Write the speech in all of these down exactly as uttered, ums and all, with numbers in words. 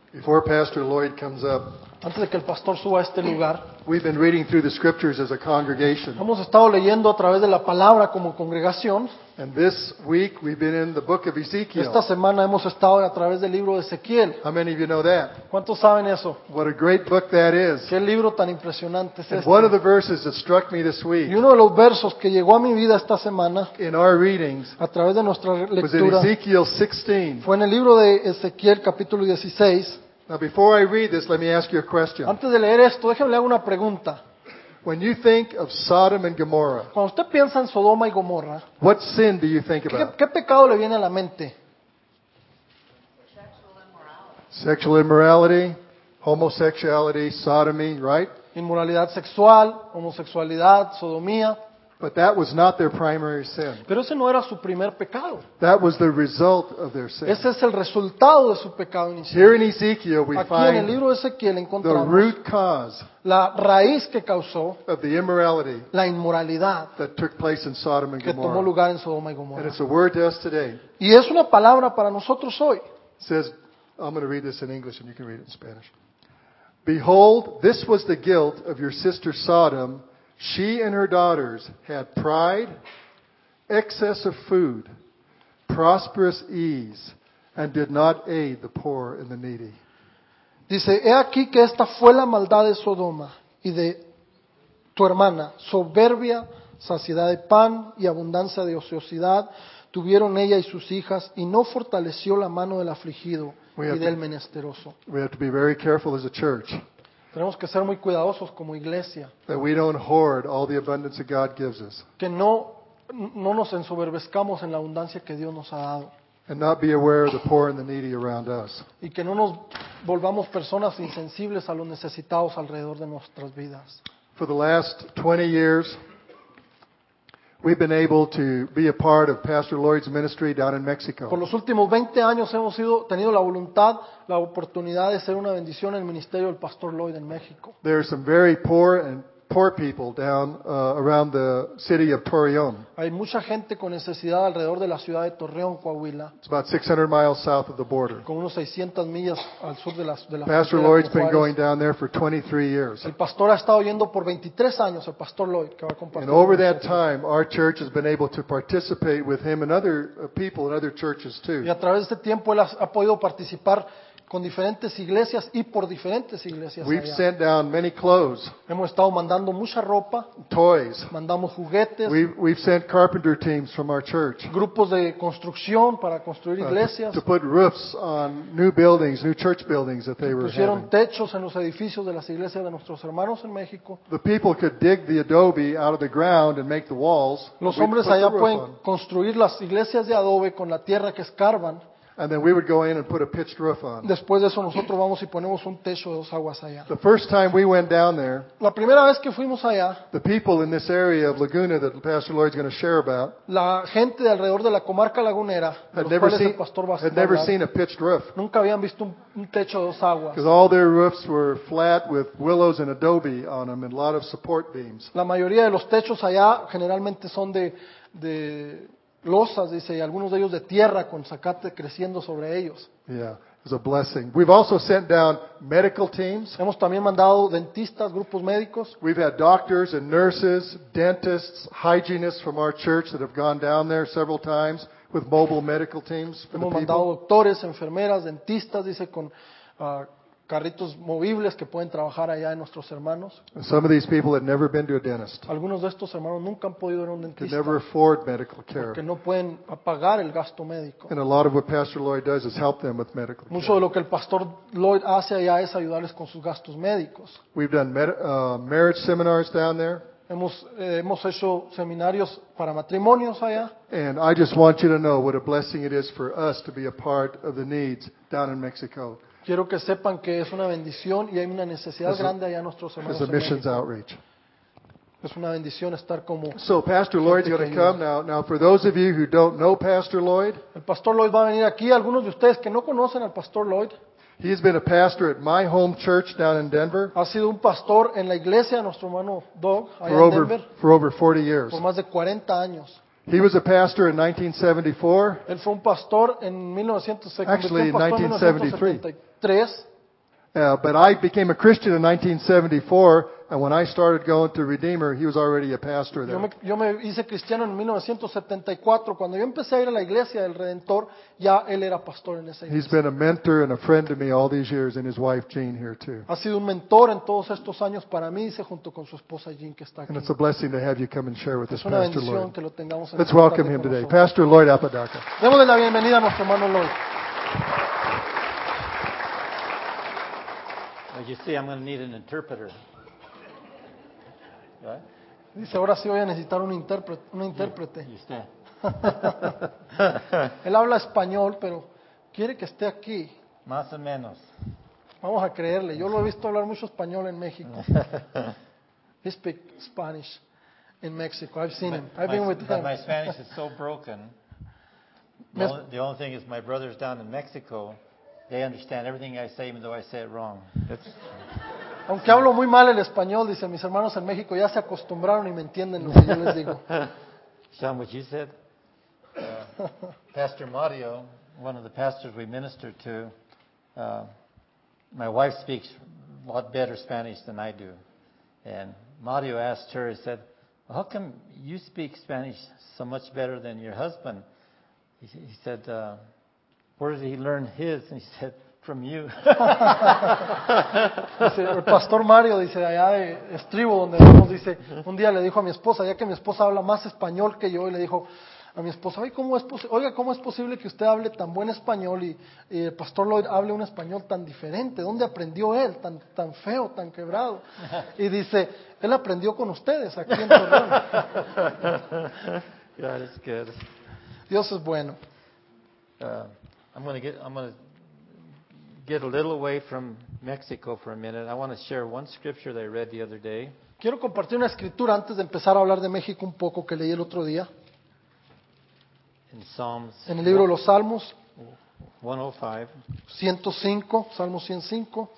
Before Pastor Lloyd comes up, Antes de que el pastor suba a este lugar, we've been reading through the scriptures as a congregation. hemos estado leyendo a través de la palabra como congregación. And this week we've been in the book of Ezekiel. Esta semana hemos estado a través del libro de Ezequiel. How many of you know that? ¿Cuántos saben eso? What a great book that is. ¿Qué libro tan impresionante es And este? one of the verses that struck me this Y week uno de los versos que llegó a mi vida esta semana, in our readings a través de nuestra was in lectura, Ezekiel sixteen. fue en el libro de Ezequiel capítulo dieciséis. Now before I read this, let me ask you a question. Antes de leer esto, déjenme leer una pregunta. When you think of Sodom and Gomorrah, Cuando usted piensa en Sodoma y Gomorra, what sin do you think ¿qué, about? qué pecado le viene a la mente? Sexual immorality, homosexuality, sodomy, right? Inmoralidad sexual, homosexualidad, sodomía. But that was not their primary sin. Pero ese no era su primer pecado. That was the result of their sin. Ese es el resultado de su pecado inicial. Here in Ezekiel we Aquí en el find libro de Ezequiel the encontramos root cause la raíz que causó of the immorality la inmoralidad that took place in Sodom and que tomó Gomorrah. lugar en Sodoma y And Gomorra. it's a word to us today. Y es una palabra para nosotros hoy. It says, I'm going to read this in English and you can read it in Spanish. Behold, this was the guilt of your sister Sodom. She and her daughters had pride, excess of food, prosperous ease, and did not aid the poor and the needy. Dice, he aquí que esta fue la maldad de Sodoma y de tu hermana, soberbia, saciedad de pan y abundancia de ociosidad, tuvieron ella y sus hijas, y no fortaleció la mano del afligido We y have del to- menesteroso. We have to be very careful as a church Tenemos que ser muy cuidadosos como iglesia, that we don't hoard all the abundance that God gives us que no, no nos ensoberbezcamos en la abundancia que Dios nos ha dado, and not be aware of the poor and the needy around us. y que no nos volvamos personas insensibles a los necesitados alrededor de nuestras vidas. For the last twenty years, we've been able to be a part of Pastor Lloyd's ministry down in Por Mexico. los últimos veinte años hemos sido, tenido la voluntad, la oportunidad de ser una bendición en el ministerio del Pastor Lloyd en México. There are some very poor and poor people down uh, around the city of Torreon. Hay mucha gente con necesidad alrededor de la ciudad de Torreón, Coahuila, It's about six hundred miles south of the border. con unos seiscientas millas al sur de la, de la Pastor frontera Lloyd's con been Juárez. going down there for twenty-three years. El pastor ha estado yendo por veintitrés años, el Pastor Lloyd, que va a compartir. And over con that nosotros. time, our church has been able to participate with him and other uh, people in other churches too. Y a través de este tiempo él ha, ha podido participar con diferentes iglesias y por diferentes iglesias We've allá. sent down many clothes, Hemos estado mandando mucha ropa, toys. mandamos juguetes, We've, we've sent carpenter teams from our church grupos de construcción para construir uh, iglesias, to put roofs on new buildings, new church buildings that they were pusieron having. techos en los edificios de las iglesias de nuestros hermanos en México. The people could dig the adobe out of the ground and make the walls. Los We'd hombres put the allá roof pueden on. construir las iglesias de adobe con la tierra que escarban. And then we would go in and put a pitched roof on. Después de eso nosotros vamos y ponemos un techo de dos aguas allá. The first time we went down there, La primera vez que fuimos allá, the people in this area of Laguna that Pastor Lloyd's going to share about la gente de alrededor de la comarca lagunera, de had los never cuales seen, el pastor va a had never hablar, seen a pitched roof nunca habían visto un, un techo de dos aguas. because all their roofs were flat with willows and adobe on them and a lot of support beams. La mayoría de los techos allá generalmente son de, de losas, dice, y algunos de ellos de tierra con zacate creciendo sobre ellos. Yeah, it was a blessing. We've also sent down medical teams. Hemos también mandado dentistas, grupos médicos. We've had doctors and nurses, dentists, hygienists from our church that have gone down there several times with mobile medical teams for the Hemos mandado people. doctores, enfermeras, dentistas, dice, con ah, carritos movibles que pueden trabajar allá en nuestros hermanos. And some of these people had never been to a dentist, Algunos de estos hermanos nunca han podido ir a un could dentista never afford medical care. porque no pueden pagar el gasto médico. And a lot of what Pastor Lloyd does is help them with medical Mucho care. de lo que el pastor Lloyd hace allá es ayudarles con sus gastos médicos. We've done med- uh, marriage seminars down there. Hemos, eh, hemos hecho seminarios para matrimonios allá. And I just want you to know what a blessing it is for us to be a part of the needs down in Mexico Quiero que sepan que es una bendición y hay una necesidad As a- grande allá en nuestros hermanos. as a en missions México. outreach. Es una bendición estar como... So Pastor Lloyd's Gente going que to come now. Now, for those of you who don't know Pastor Lloyd, El pastor Lloyd va a venir aquí. Algunos de ustedes que no conocen al pastor Lloyd, he's been a pastor at my home church down in Denver ha sido un pastor en la iglesia de nuestro hermano Doug, allá for en over Denver, for over forty years. por más de cuarenta años. He was a pastor in nineteen seventy-four. Él fue un pastor en mil novecientos, se convirtió Actually, en pastor en nineteen seventy-three. mil novecientos setenta y tres. Uh, but I became a Christian in nineteen seventy-four, and when I started going to Redeemer, he was already a pastor there. Yo me, yo me hice cristiano en mil novecientos setenta y cuatro. Cuando yo empecé a ir a la iglesia del Redentor, ya él era pastor en esa He's iglesia. been a mentor and a friend to me all these years, and his wife Jean here too. Ha sido un mentor en todos estos años para mí, dice, junto con su esposa Jean, que está aquí. And it's a blessing to have you come and share with us, Es una Pastor bendición Lloyd. que lo tengamos en Let's esta welcome tarde him con today. nosotros. Pastor Lloyd Apodaca. Démosle la bienvenida a nuestro hermano Lloyd. As you see, I'm going to need an interpreter. Right? Dice, ahora sí voy a necesitar un intérprete. Un intérprete. You stay. Él habla español, pero quiere que esté aquí. Más o menos. Vamos a creerle. Yo lo he visto hablar mucho español en México. He speaks Spanish in Mexico. I've seen him. I've been my, with but him. my Spanish is so broken. The Mes- only, the only thing is my brothers down in Mexico, they understand everything I say even though I say it wrong. It's, Aunque hablo muy mal el español, dice, mis hermanos en México ya se acostumbraron y me entienden lo que yo les digo. Sean, what you said? Uh, Pastor Mario, one of the pastors we minister to, uh, my wife speaks a lot better Spanish than I do. And Mario asked her, he said, well, how come you speak Spanish so much better than your husband? He, he said, uh, where did he learn his? And he said, from you. Dice, el pastor Mario, dice, allá de Estribo, donde vamos, dice, un día le dijo a mi esposa, ya que mi esposa habla más español que yo, y le dijo a mi esposa, oiga, ¿cómo es, posi- oiga, ¿cómo es posible que usted hable tan buen español y, y el pastor Lloyd hable un español tan diferente? ¿Dónde aprendió él, tan, tan feo, tan quebrado? Y dice, él aprendió con ustedes aquí en Torreón. God is good. Dios es bueno. Uh, I'm going to get. I'm going to get a little away from Mexico for a minute. I want to share one scripture that I read the other day. Quiero compartir una escritura antes de empezar a hablar de México un poco que leí el otro día. In Psalms En el libro de los Salmos, one oh five. ciento cinco, Salmo ciento cinco.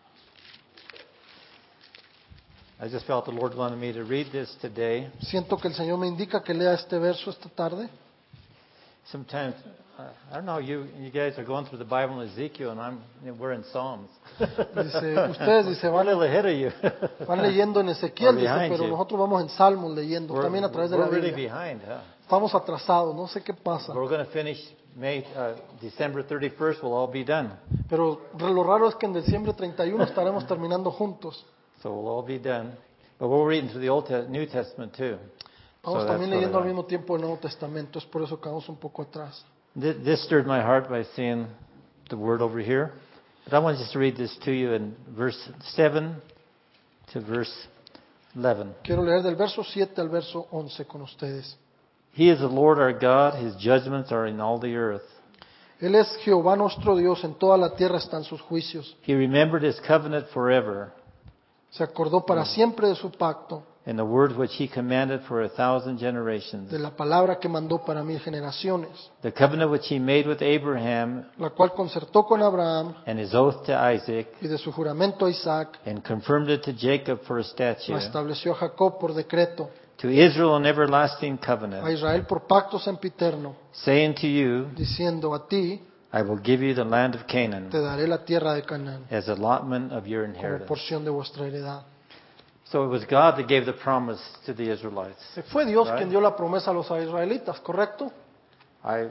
I just felt the Lord wanted me to read this today. Siento que el Señor me indica que lea este verso esta tarde. Sometimes, uh, I don't know, you you guys are going through the Bible in Ezekiel, and I'm we're in Psalms. Dice, ustedes dice, We're a van, little ahead of you. van leyendo en Ezequiel, Or dice, behind pero you. nosotros vamos en Salmos leyendo, We're, también a través de la we're really Biblia. behind, huh? Estamos atrasados, no sé qué pasa. We're going to finish May, uh, December thirty-first. We'll all be done. Pero lo raro es que en diciembre treinta y uno estaremos terminando juntos. So we'll all be done. But we're reading through the Old Te- New Testament too. Estamos So también that's leyendo al what I- mismo tiempo el Nuevo Testamento, es por eso que vamos un poco atrás. This, this stirred my heart by seeing the word over here. But I want just to read this to you in verse seven to verse eleven. Quiero leer del verso siete al verso once con ustedes. He is the Lord our God. His judgments are in all the earth. Él es Jehová nuestro Dios, en toda la tierra están sus juicios. He remembered his covenant forever Se acordó para siempre de su pacto, and the word which he commanded for a thousand generations. de la palabra que mandó para mil generaciones, The covenant which he made with Abraham la cual concertó con Abraham and his oath to Isaac y de su juramento a Isaac, and confirmed it to Jacob for a la statute. estableció a Jacob por decreto, To Israel an everlasting a covenant, Israel por pacto sempiterno, saying to you, diciendo a ti I will give you the land of Canaan te daré la tierra de Canaán as allotment of your como inheritance. porción de vuestra heredad. So it was God that gave the promise to the Israelites. Se fue Dios Right. quien dio la promesa a los israelitas, ¿correcto? I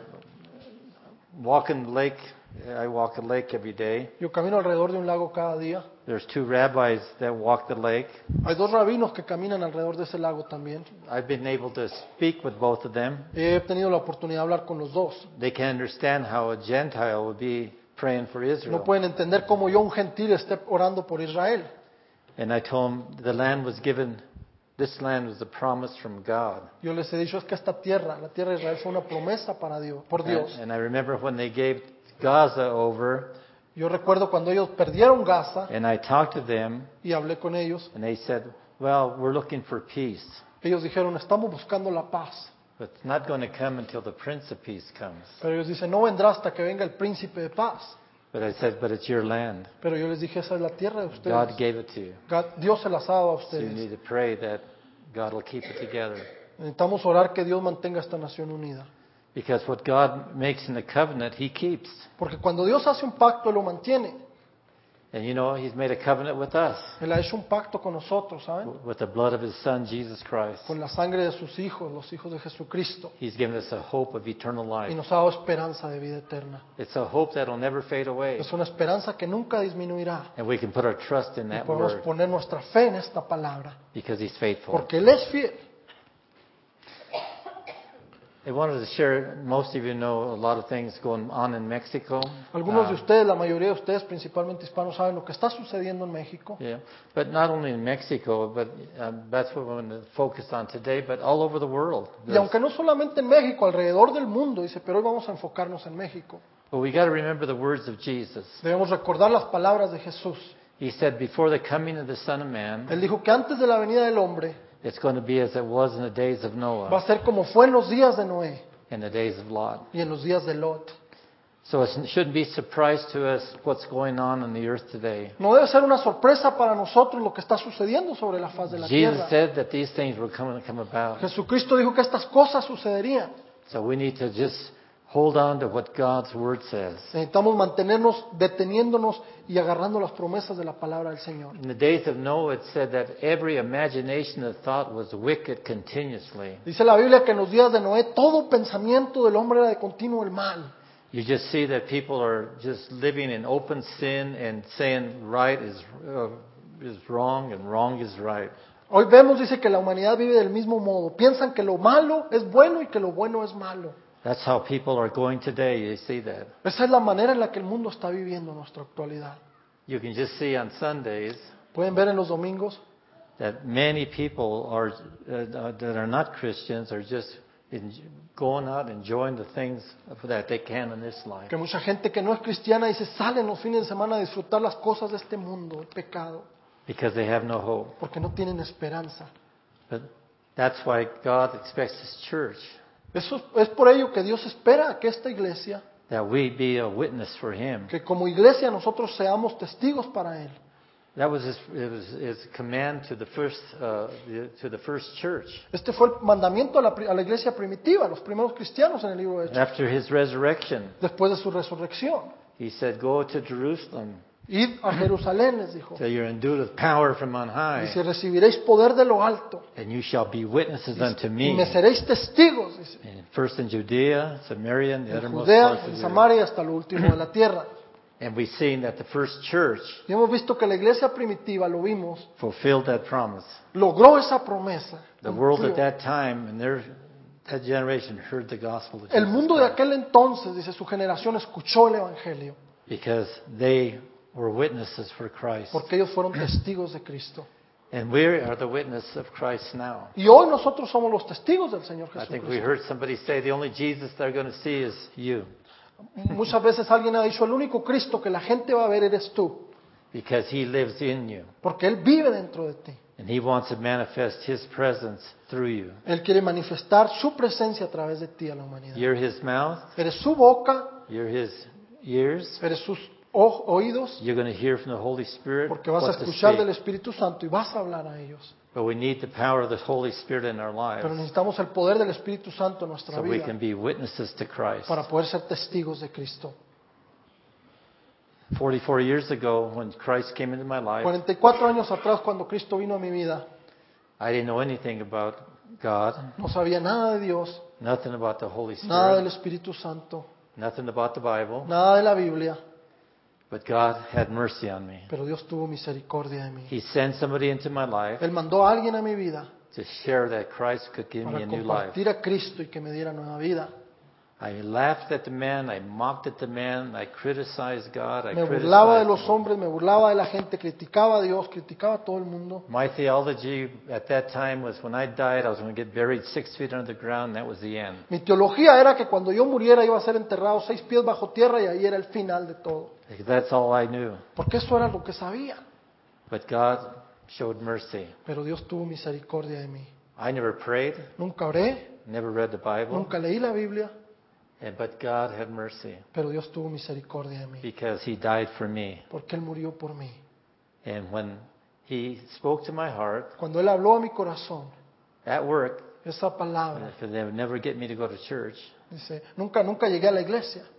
walk in the lake. I walk the lake every day. Yo camino alrededor de un lago cada día. There's two rabbis that walk the lake. Hay dos rabinos que caminan alrededor de ese lago también. I've been able to speak with both of them. He tenido la oportunidad de hablar con los dos. They can understand how a Gentile would be praying for No Israel. pueden entender cómo yo, un gentil, esté orando por Israel. And I told them the land was given, this land was a promise from God. Yo les he dicho es que esta tierra, la tierra de Israel, fue una promesa para Dios, por Dios. And, and I remember when they gave Gaza over, Yo recuerdo cuando ellos perdieron Gaza and I talked to them, y hablé con ellos. and they said, well, we're looking for peace, Ellos dijeron, estamos buscando la paz. but it's not going to come until the Prince of Peace comes. Pero ellos dicen, no vendrá hasta que venga el príncipe de paz. But I said, but it's your land. Pero yo les dije, esa es la tierra de God ustedes. gave it to you. God- Dios se las ha dado a So you ustedes. need to pray that God will keep it together. Necesitamos orar que Dios mantenga esta nación unida. Because what God makes in the covenant, He keeps. Porque cuando Dios hace un pacto, Él lo mantiene. And you know, He's made a covenant with us, Él ha hecho un pacto con nosotros, ¿saben? with the blood of His Son, Jesus Christ. Con la sangre de sus hijos, los hijos de Jesucristo. He's given us a hope of eternal Y life. nos ha dado esperanza de vida eterna. It's a hope that will never fade away. Es una esperanza que nunca disminuirá. And we can put our trust in Y that podemos word poner nuestra fe en esta palabra. because He's faithful. Porque Él es fiel. I wanted to share, most of you know a lot of things going on in Mexico. Algunos de Uh, ustedes, la mayoría de ustedes, principalmente hispanos, saben lo que está sucediendo en México. Yeah, but not only in Mexico, but um, that's what we're going to focus on today, but all over the world. Y aunque no solamente en México, alrededor del mundo, dice, pero hoy vamos a enfocarnos en México. But we got to remember the words of Jesus. Debemos recordar las palabras de Jesús. He said, before the coming of the Son of Man, Él dijo que antes de la venida del hombre it's going to be as it was in the days of va a Noah ser como fue en los días de Noé and the days of Lot. y en los días de Lot. So it shouldn't be a surprise to us what's going on on the earth today. No debe ser una sorpresa para nosotros lo que está sucediendo sobre la faz de la Jesus tierra. said that these things were coming to come about. Jesucristo dijo que estas cosas sucederían. So we need to just hold on to what God's Word says. Necesitamos mantenernos deteniéndonos y agarrando las promesas de la palabra del Señor. In the days of Noah, it said that every imagination of thought was wicked continuously. Dice la Biblia que en los días de Noé todo pensamiento del hombre era de continuo el mal. You just see that people are just living in open sin and saying right is uh, is wrong and wrong is right. Hoy vemos, dice, que la humanidad vive del mismo modo. Piensan que lo malo es bueno y que lo bueno es malo. That's how people are going today. You see that. Esa es la manera en la que el mundo está viviendo en nuestra actualidad. You can just see on Sundays Pueden ver en los domingos that many people are uh, that are not Christians are just in, going out enjoying the things that they can in this life. que mucha gente que no es cristiana dice salen los fines de semana a disfrutar las cosas de este mundo, el pecado, Because they have no hope. porque no tienen esperanza. But that's why God expects His church Eso es por ello que Dios espera que esta iglesia, that we be a witness for Him. que como iglesia nosotros seamos testigos para Él. That was His, it was His command to the first uh, the, to the first church. Este fue el mandamiento a la, pri- a la iglesia primitiva, a los primeros cristianos en el libro de Hechos. After His resurrection, Después de su resurrección, He said, "Go to Jerusalem, id a Jerusalén, les dijo, till you're endued with power from on y high, si recibiréis poder de lo alto, and you shall be witnesses unto y me." me seréis testigos, dice, And first in Judea, Samaria, and the en uttermost Judea, parts of en the earth. Samaria y hasta lo último de la tierra. And we've seen that the first church Y hemos visto que la iglesia primitiva, lo vimos, fulfilled that promise. logró esa promesa. The world at Cumplió. that time and their that generation heard the gospel of El Jesus mundo de Christ aquel entonces, dice su generación, escuchó el Evangelio, because they were witnesses for Christ. porque ellos fueron testigos de Cristo. And we are the witness of Christ now. Y hoy nosotros somos los testigos del Señor I think we Jesucristo. heard somebody say the only Jesus they're going to see is you, Muchas veces alguien ha dicho, el único Cristo que la gente va a ver eres tú, because He lives in you. porque Él vive dentro de ti. And He wants to manifest His presence through you. Él quiere manifestar su presencia a través de ti a la humanidad. You're His mouth, Eres su boca, you're His ears. eres sus o- oídos, You're going to hear from the Holy Spirit porque vas a what to escuchar speak. del Espíritu Santo y vas a hablar a ellos. But we need the power of the Holy Spirit in our lives Pero necesitamos el poder del Espíritu Santo en nuestra so we vida can be witnesses to Christ. para poder ser testigos de Cristo. forty-four years ago, when Christ came into my life, cuarenta y cuatro años atrás, cuando Cristo vino a mi vida, I didn't know anything about God, no sabía nada de Dios, nothing about the Holy nada del Spirit, Espíritu Santo, nothing about the Bible, nada de la Biblia, but God had mercy on me. pero Dios tuvo misericordia de mí. He sent somebody into my life Él mandó a alguien a mi vida to share that Christ could give me para a new life. compartir a Cristo y que me diera nueva vida. I laughed at the man, I mocked at the man, I criticized God, I Me burlaba de criticized los him. hombres, me burlaba de la gente, criticaba a Dios, criticaba a todo el mundo. My theology at that time was when I died, I was going to get buried six feet under the ground, and that was the end. Mi teología era que cuando yo muriera iba a ser enterrado seis pies bajo tierra y ahí era el final de todo. Because that's all I knew. Porque eso era lo que sabía. But God showed mercy. Pero Dios tuvo misericordia de mí. I never prayed, Nunca oré, never read the Bible, nunca leí la Biblia, and, but God had mercy pero Dios tuvo misericordia de mí. because He died for me. Porque Él murió por mí. And when He spoke to my heart Cuando Él habló a mi corazón, at work, esa palabra, because they would never get me to go to church, dice, nunca, nunca llegué a la iglesia.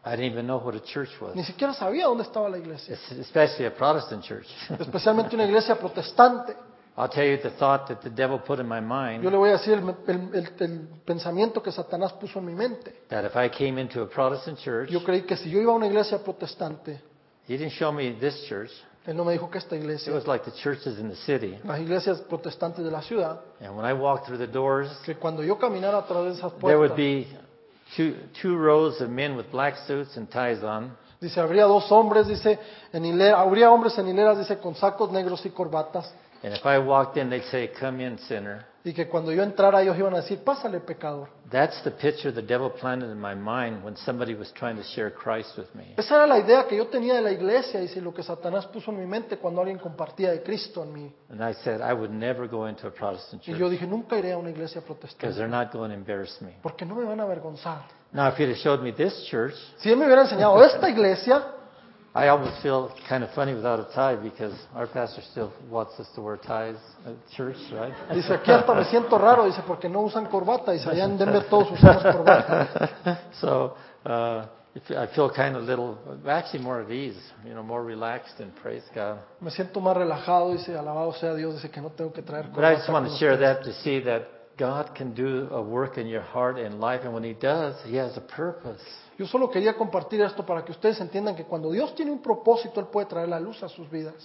I didn't even know what a church was, Ni siquiera sabía dónde estaba la iglesia, es- especially a Protestant church. especialmente una iglesia protestante. I'll tell you the thought that the devil put in my Yo mind, le voy a decir el, el- el- el pensamiento que Satanás puso en mi mente. that if I came into a Protestant church, Yo creí que si yo iba a una iglesia protestante, he didn't show me this church. él no me dijo que esta It iglesia, was like the churches in the city. las iglesias protestantes de la ciudad, And when I walked through the doors, que cuando yo caminara a través de esas there would puertas, be two, two rows of men with black suits and ties on. dice, habría dos hombres, dice, en hilera, habría hombres en hileras, dice, con sacos negros y corbatas, And if I walked in, they'd say, "Come in, sinner." y que cuando yo entrara ellos iban a decir, pásale, pecador. That's the picture the devil planted in my mind when somebody was trying to share Christ with me. Esa era la idea que yo tenía de la iglesia, dice, lo que Satanás puso en mi mente cuando alguien compartía de Cristo en mí. And I said, I would never go into a Protestant Y yo church dije, nunca iré a una iglesia because protestante, they're not going to embarrass me. porque no me van a avergonzar. Now, if he'd have showed me this church, Si él me hubiera enseñado esta iglesia, I almost feel kind of funny without a tie because our pastor still wants us to wear ties at church, right? dice, aquí hasta me siento raro, dice, porque no usan corbata, dice, allá en Denver todos usamos corbata. So uh, I feel kind of little, actually more at ease, you know, more relaxed, and praise God. Me siento más relajado, dice, alabado sea Dios, dice que no tengo que traer But I just corbata. want con to share ustedes. that to see that God can do a work in your heart and life, and when He does, He has a purpose. Yo solo quería compartir esto para que ustedes entiendan que cuando Dios tiene un propósito, Él puede traer la luz a sus vidas.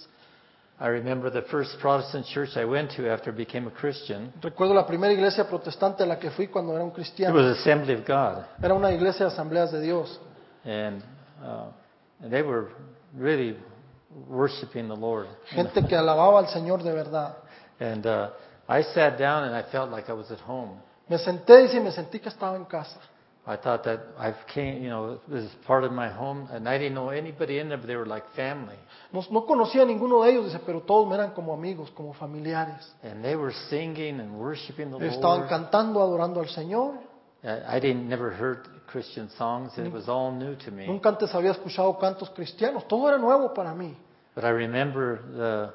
I remember the first Protestant church I went to after I became a Christian. Recuerdo la primera iglesia protestante a la que fui cuando era un It cristiano. was Assembly of God, Era una iglesia de asambleas de Dios. and, uh, and they were really worshiping the Lord. Gente que alababa al Señor de verdad. And uh, I sat down and I felt like I was at home. Me senté, dice, y me sentí que estaba en casa. I thought that I came, you know, this is part of my home, and I didn't know anybody in there, but they were like family. No, no conocía a ninguno de ellos, dice, pero todos me eran como amigos, como familiares. And they were singing and worshiping the Ellos estaban Lord. cantando, adorando al Señor. I I didn't never heard Christian songs, and it was all new to me. Nunca antes había escuchado cantos cristianos. Todo era nuevo para mí. But I remember the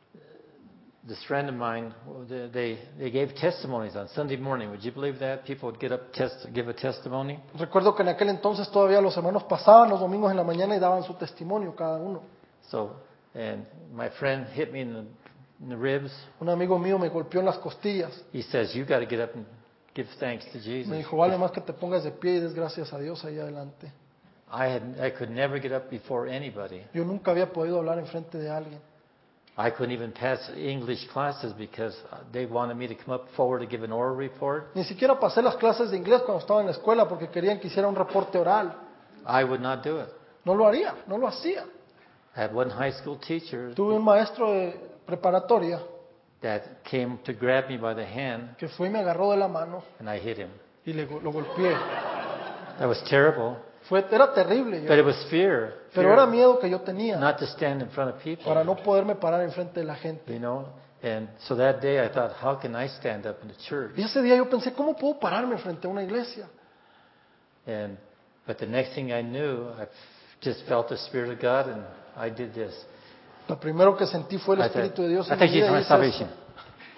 this friend of mine. They they gave testimonies on Sunday morning. Would you believe that people would get up test give a testimony? Recuerdo que en aquel entonces todavía los hermanos pasaban los domingos en la mañana y daban su testimonio cada uno. So, and my friend hit me in the, in the ribs. Un amigo mío me golpeó en las costillas. He says, "You got to get up and give thanks to Jesus." Me dijo, vale más que te pongas de pie y des gracias a Dios ahí adelante. I had I could never get up before anybody. Yo nunca había podido hablar en frente de alguien. I couldn't even pass English classes because they wanted me to come up forward to give an oral report. Ni siquiera pasé las clases de inglés cuando estaba en la escuela porque querían que hiciera un reporte oral. I would not do it. No lo haría, no lo hacía. I had one high school teacher Tuve un maestro de preparatoria that came to grab me by the hand, que fue y me agarró de la mano and I hit him. y le, lo golpeé. That was terrible, Fue, era terrible, yo- but it was fear. pero Fear era miedo que yo tenía not to stand in front of people, para no poderme parar enfrente de la gente. you know. And so that day I thought, how can I stand up in the church? Y ese día yo pensé, ¿cómo puedo pararme frente a una iglesia? And but the next thing I knew, I f- just felt the Spirit of God, and I did this. Lo primero que sentí fue el I Espíritu de Dios I en mi thank you vida for y my hice salvation. eso.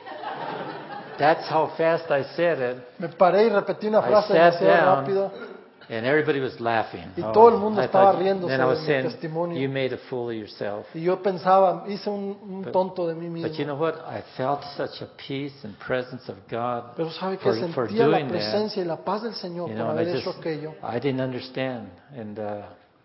That's how fast I said it, Me paré y repetí una I frase sat demasiado down. rápido and everybody was laughing. y todo el mundo I estaba thought- riéndose then I was de mi saying, testimonio. you made a fool of yourself. Y yo pensaba, hice un, un But- tonto de mí But you mismo. know what? I felt such a peace and presence of God Pero sabe que for, for sentía la doing that. presencia y la paz del Señor You por know, and haber I hecho just, aquello. I didn't understand. And uh,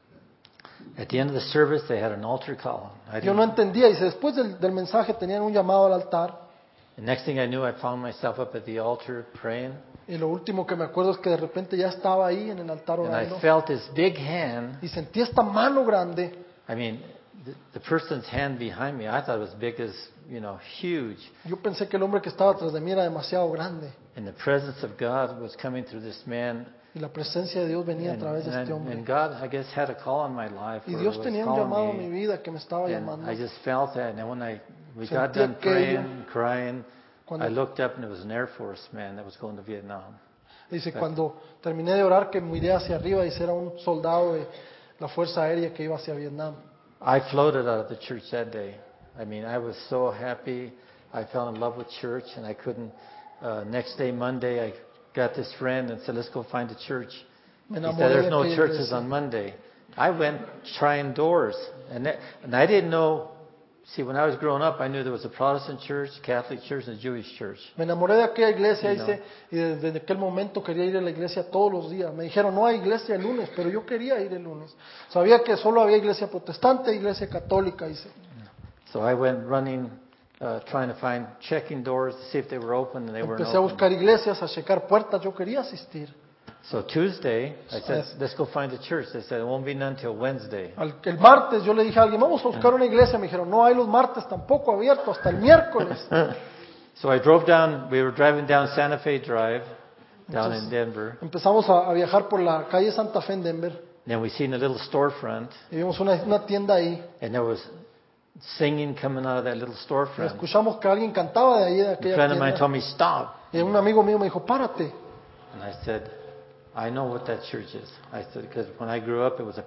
at the end of the service, they had an altar call. I Yo no didn't, entendía y después del, del mensaje tenían un llamado al altar the next thing I knew, I found myself up at the altar praying, y lo último que me acuerdo es que de repente ya estaba ahí en el altar and I orando felt this big hand. y sentí esta mano grande. I mean, the, the person's hand behind me, I thought it was big as, you know, huge. Yo pensé que el hombre que estaba atrás de mí era demasiado grande And the presence of God was coming through this man. y la presencia de Dios venía a And, través de and, este hombre. and God, I guess, had a call on my life. Y where Dios it was tenía un calling llamado a me. mi vida que me estaba And llamando. I just felt that. And then when I we got Sentí done aquello. praying, crying, Cuando- I looked up and it was an Air Force man that was going to Vietnam. Dice, cuando terminé de orar que miré hacia arriba y era un soldado de la Fuerza Aérea que iba hacia Vietnam. I floated out of the church that day. I mean, I was so happy. I fell in love with church, and I couldn't. Uh, next day, Monday, I got this friend and said, "Let's go find a church." Me He enamoré said, de there's no aquella churches iglesia. on Monday. I went trying doors. And, that, and I didn't know, see, when I was growing up, I knew there was a Protestant church, Catholic church, and a Jewish church. Me enamoré de aquella iglesia, You dice, y desde aquel momento quería ir a la iglesia todos los días. Me dijeron, no hay iglesia el lunes, pero yo quería ir el lunes. Sabía que solo había iglesia protestante e iglesia católica, dice. So I went running, uh, trying to find, checking doors to see if they were open, and they weren't Empecé a open. buscar iglesias, a checar puertas, yo quería asistir. So Tuesday, I said, let's go find a church. They said, it won't be none till Wednesday. Al- El martes yo le dije a alguien, vamos a buscar una iglesia. Me dijeron, no hay los martes tampoco abierto, hasta el miércoles. So I drove down, we were driving down Santa Fe Drive, down in Denver. Empezamos a, a viajar por la calle Santa Fe en Denver. Then we seen a little storefront, Y vimos una, una tienda ahí. and there was singing coming out of that little Y storefront. escuchamos que alguien cantaba de ahí, de A aquella friend of mine tienda. told me, stop. Y un amigo mío me dijo, párate. And I said, I know what that church is. I said, because when I grew up, it was a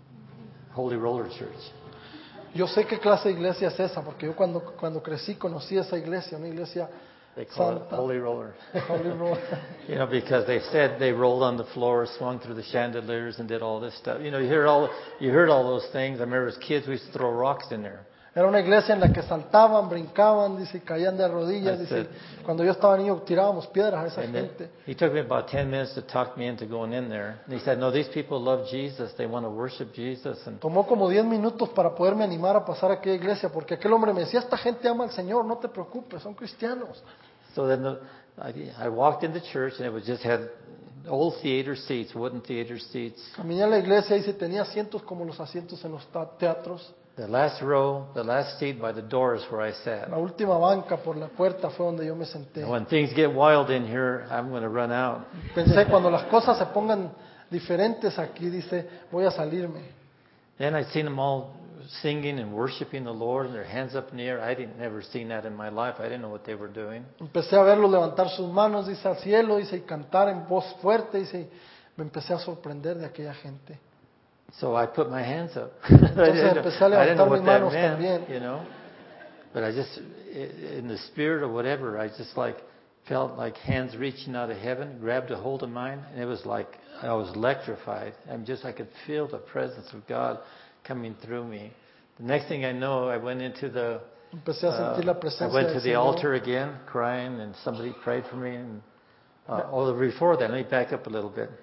Holy Roller Church. Yo sé qué clase de iglesia es esa, porque yo cuando, cuando crecí conocí esa iglesia, una iglesia They call it santa. Holy Roller. Holy Roller. You know, because they said they rolled on the floor, swung through the chandeliers, and did all this stuff. You know, you heard all you heard all those things. I remember as kids, we used to throw rocks in there. Era una iglesia en la que saltaban, brincaban, dice, y caían de rodillas. That's Dice, it. cuando yo estaba niño tirábamos piedras a esa And then gente. he took me about ten minutes to talk me into going in there. And he said, no, these people love Jesus. They want to worship Jesus. And Tomó como diez minutos para poderme animar a pasar a aquella iglesia, porque aquel hombre me decía, esta gente ama al Señor, no te preocupes, son cristianos. so then the, I, I walked into church, and it was just had old theater seats, wooden theater seats. Caminé a la iglesia y se tenía asientos como los asientos en los ta- teatros. The last row, the last seat by the door is where I sat. La última banca por la puerta fue donde yo me senté. And when things get wild in here, I'm going to run out. Pensé, cuando las cosas se pongan diferentes aquí, dice, voy a salirme. Then I seen them all singing and worshiping the Lord, and their hands up in the air. I didn't never seen that in my life. I didn't know what they were doing. Empecé a verlos levantar sus manos, dice, al cielo, dice, y cantar en voz fuerte, dice, y me empecé a sorprender de aquella gente. So I put my hands up. Entonces empecé a I didn't know levantar mis what that manos meant, también. you know. But I just, i- in the spirit or whatever, I just like felt like hands reaching out of heaven, grabbed a hold of mine, and it was like I was electrified. I'm just, I could feel the presence of God coming through me. The next thing I know, I went into the, Empecé a sentir uh, la I presencia went del to the Señor. altar again, crying, and somebody prayed for me. And uh, oh, before that, let me back up a little bit.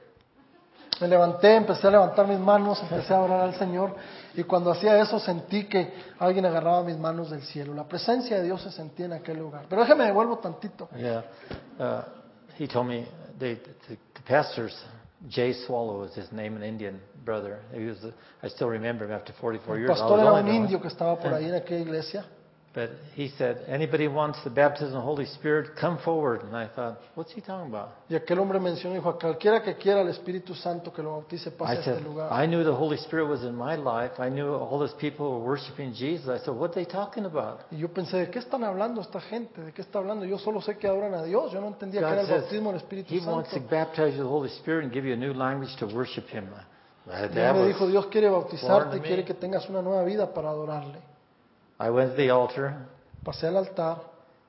Me levanté, empecé a levantar mis manos, empecé a orar al Señor, y cuando hacía eso sentí que alguien agarraba mis manos del cielo. La presencia de Dios se sentía en aquel lugar. Pero déjame devuelvo tantito. Yeah, uh, he told me they, the, the pastor's Jay Swallow was his name, an Indian brother. He was, the, I still remember him after forty-four El years. I pastor was era only un knowing- indio que estaba por ahí en aquella iglesia. But he said, anybody wants the baptism of the Holy Spirit, come forward. And I thought, what's he talking about? Y aquel hombre mencionó, dijo, a cualquiera que quiera el Espíritu Santo que lo bautice, pase I a este said, lugar. I knew the Holy Spirit was in my life. I knew all those people were worshiping Jesus. I said, what are they talking about? Y yo pensé, ¿de qué están hablando esta gente? ¿De qué está hablando? Yo solo sé que adoran a Dios. Yo no entendía que era God el says bautismo del Espíritu he wants to Santo. baptize you with the Holy Spirit and give you a new language to worship him. That Dios me was dijo, Dios quiere foreign bautizarte to y me. quiere que tengas una nueva vida para adorarle. I went to the altar. Pasé al altar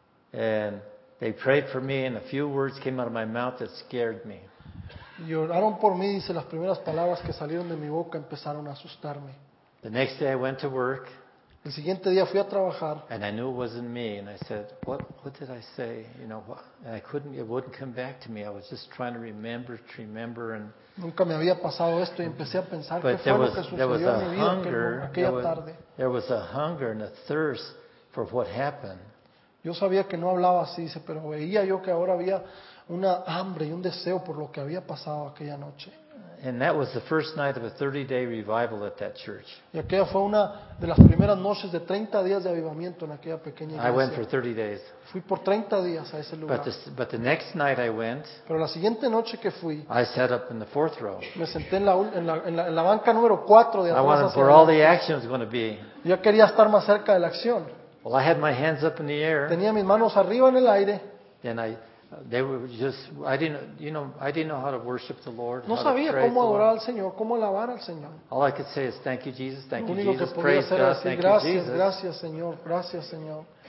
And they prayed for me, and a few words came out of my mouth that scared me. y oraron por mí. Dice, las primeras palabras que salieron de mi boca empezaron a asustarme. The next day I went to work, El siguiente día fui a trabajar and I knew it wasn't me. And I said, "What? What did I say? You know?" What? And I couldn't. It wouldn't come back to me. I was just trying to remember, to remember, and Nunca me había pasado esto y empecé a pensar qué but fue there lo was que there was sucedió a en mi vida aquel- hunger. aquella There was, tarde. there was a hunger and a thirst for what happened. Yo sabía que no hablaba así, dice, pero veía yo que ahora había una hambre y un deseo por lo que había pasado aquella noche. And that was the first night of a thirty-day revival at that church. Y aquella fue una de las primeras noches de treinta días de avivamiento en aquella pequeña I went for iglesia. thirty days. Fui por treinta días a ese lugar. But the, but the next night I went, Pero la siguiente noche que fui, I sat up in the fourth row. me senté en la, ul- en la, en la, en la banca número cuatro de I atrás wanted hacia where all the adelante. action was going to be. Yo quería estar más cerca de la acción. Well, I had my hands up in the air, Tenía mis manos arriba en el aire. and I, they were just, I didn't, you know, I didn't know how to worship the Lord. No how to sabía praise cómo the adorar Lord. al Señor, cómo alabar al Señor. All I could say is, "Thank you, Jesus. Thank Lo you, único que Jesus. podía Praise hacer era God. decir Thank you, gracias, Jesus." gracias Señor, gracias Señor.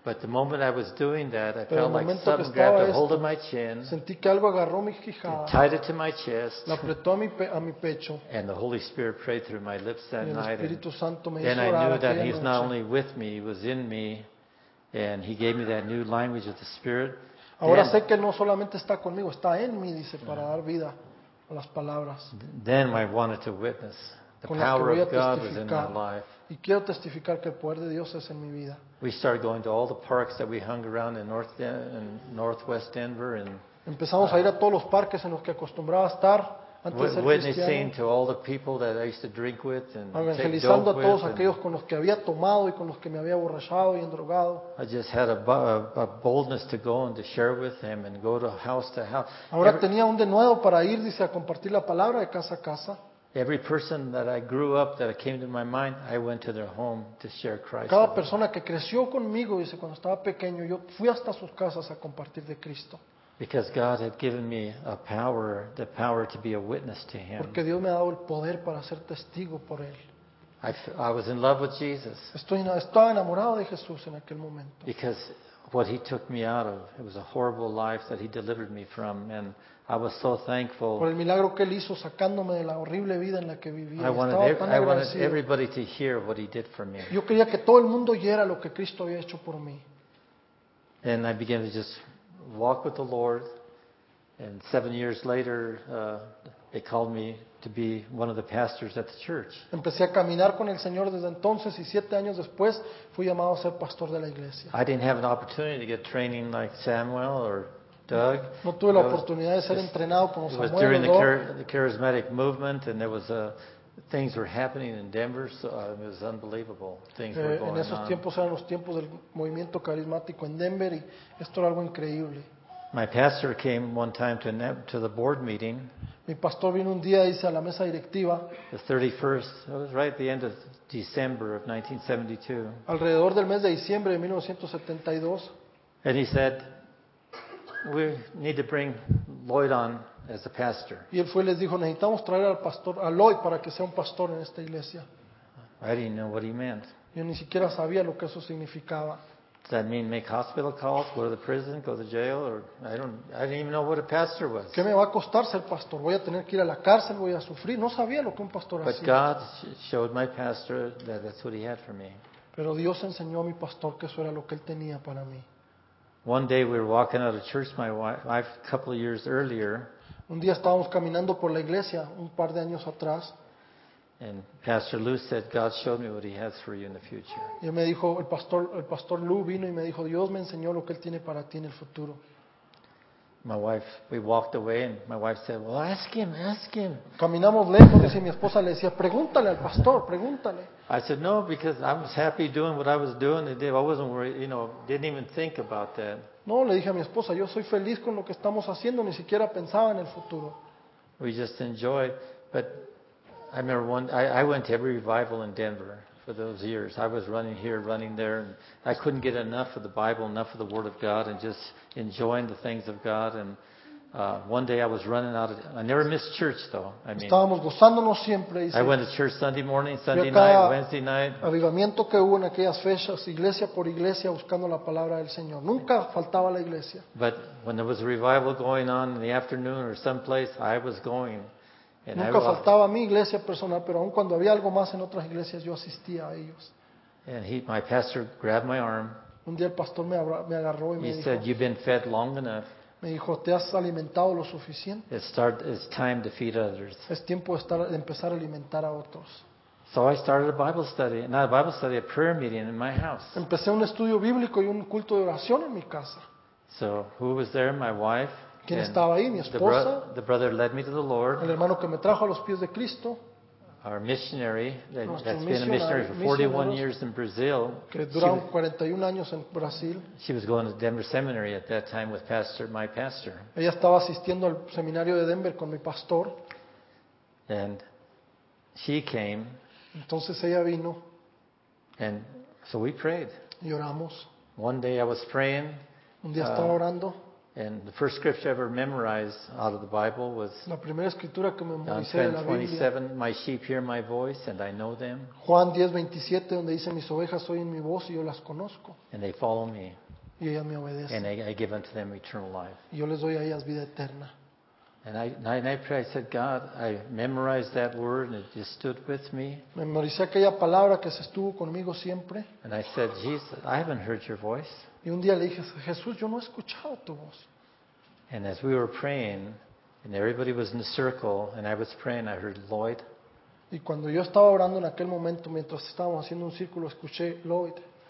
But the moment I was doing that, I Pero el felt like momento que something estaba grabbed a hold esto, of my chin, sentí que algo agarró mi quijada, tied it to my chest, la apretó a mi, pe- a mi pecho, and the Holy Spirit prayed through my lips y that el night. And Espíritu Santo me then hizo I orar knew that aquella He's not noche. only with me, He was in me, and He gave me that new language of the Spirit. Ahora Then, sé que no solamente está conmigo, está en mí, dice, para dar vida a las palabras then I wanted to witness. The con las que power voy a of God was in my testificar. life. Y quiero testificar que el poder de Dios es en mi vida. We started going to all the parks that we hung around in North Den- in Northwest Denver, and Empezamos a ir a todos los parques en los que acostumbraba estar antes de wi- ser witnessing cristiano, to all the people that I used to drink with and take evangelizando dope a todos with. aquellos And con los que había tomado y con los que me había borrachado y endrogado. I just had a, bu- a, a boldness to go and to share with them and go to house to house. Ahora Every, tenía un denuedo para ir, dice, a compartir la palabra de casa a casa. every person that I grew up that came to my mind, I went to their home to share Christ. Cada with them. persona que creció conmigo, dice, cuando estaba pequeño, yo fui hasta sus casas a compartir de Cristo. Because God had given me a power, the power to be a witness to Him. Porque Dios me ha dado el poder para ser testigo por Él. I, f- I was in love with Jesus Estoy, estaba enamorado de Jesús en aquel momento. because what He took me out of, it was a horrible life that He delivered me from, and I was so Por thankful. el milagro que Él hizo sacándome de la horrible vida en la que vivía. I Y wanted, estaba ev- tan I wanted agradecido. everybody to hear what He did for me. Yo quería que todo el mundo oyera lo que Cristo había hecho por mí. And I began to just walk with the Lord. And seven years later, uh, they called me to be one of the pastors at the church. Empecé a caminar con el Señor desde entonces y siete años después fui llamado a ser pastor de la iglesia. I didn't have an opportunity to get training like Samuel or Doug. No tuve la It was- oportunidad de ser entrenado como It was Samuel during the, o Doc. char- the charismatic movement, and there was uh, things were happening in Denver. So uh, it was unbelievable. Things were Eh, en going esos on. tiempos eran los tiempos del movimiento carismático en Denver y esto era algo increíble. My pastor came one time to ne- to the board meeting, Mi pastor vino un día, dice, a la mesa directiva, the thirty-first. It was right at the end of December of nineteen seventy-two, alrededor del mes de diciembre de mil novecientos setenta y dos, and he said, "We need to bring Lloyd on as a pastor." y él fue y les dijo, necesitamos traer al pastor, a Lloyd, para que sea un pastor en esta iglesia. I didn't know what he meant. Yo ni siquiera sabía lo que eso significaba. Does that mean make hospital calls, go to the prison, go to jail, or I don't? I didn't even know what a pastor was. ¿Qué me va a costar ser pastor? ¿Voy a tener que ir a la cárcel? ¿Voy a sufrir? No sabía lo que un pastor But hacía. God sh- showed my pastor that that's what He had for me. Pero Dios enseñó a mi pastor que eso era lo que él tenía para mí. One day we were walking out of church, my wife, wife a couple of years earlier, Un día estábamos caminando por la iglesia, un par de años atrás, and Pastor Lou said, God showed me what He has for you in the future. y él me dijo, el pastor, el pastor Lou vino y me dijo, Dios me enseñó lo que él tiene para ti en el futuro. My wife, we walked away, and my wife said, well, ask him, ask him. Caminamos lejos, dice mi esposa, le decía, pregúntale al pastor, pregúntale. I said, no, because I was happy doing what I was doing, and I wasn't worried, you know, didn't even think about that. No, le dije a mi esposa, yo soy feliz con lo que estamos haciendo, ni siquiera pensaba en el futuro. We just enjoyed. But I remember one, I, I went to every revival in Denver for those years. I was running here, running there, and I couldn't get enough of the Bible, enough of the Word of God, and just enjoying the things of God. And uh, one day I was running out of, I never missed church though. I mean, Estábamos gozándonos siempre, dice, I went to church Sunday morning, Sunday a cada- night, Wednesday night. avivamiento que hubo en aquellas fechas, iglesia por iglesia, buscando la palabra del Señor. Nunca faltaba la iglesia. But when there was a revival going on in the afternoon or someplace, I was going. And I Nunca walked, faltaba mi iglesia personal, pero aun cuando había algo más en otras iglesias, yo asistía a ellos. and he, my pastor grabbed my arm. Un día el pastor me, abra- me agarró y me He dijo, said, you've been fed long enough. me dijo, ¿te has alimentado lo suficiente? It's, start, it's time to feed others. Es tiempo de, estar, de empezar a alimentar a otros. So I started a Bible study, not a Bible study, a prayer meeting in my house. Empecé un estudio bíblico y un culto de oración en mi casa. So who was there? My wife. ¿Quién and estaba ahí? Mi the, bro- esposa, the brother led me to the el Lord. hermano que me trajo a los pies de Cristo, Our missionary, that, Nuestro that's been a missionary for misionario- forty-one misioneros. years in Brazil. que She duraron was, cuarenta y un años en Brasil. she was going to Denver Seminary at that time with pastor, my pastor. Ella estaba asistiendo al seminario de Denver con mi pastor. And she came, Entonces ella vino and so we prayed. y oramos. One day I was praying, Un día Ah. estaba orando And the first scripture I ever memorized out of the Bible was La primera escritura que John memoricé de la ten Biblia, twenty-seven. My sheep hear my voice, and I know them, Juan diez veintisiete, donde dice: mis ovejas oyen mi voz y yo las conozco and they follow me, y ellas me obedecen, and I, I give unto them eternal life. y yo les doy a ellas vida eterna. And I, and I, and I prayed, I said, God, I memorized that word, and it just stood with me. Memoricé aquella palabra que se estuvo conmigo siempre, And I said, Jesus, I haven't heard your voice. y un día le dije: Jesús, yo no he escuchado tu voz. And as we were praying, and everybody was in a circle, and I was praying, I heard Lloyd. Y cuando yo estaba orando en aquel momento, mientras estábamos haciendo un círculo, escuché Lloyd.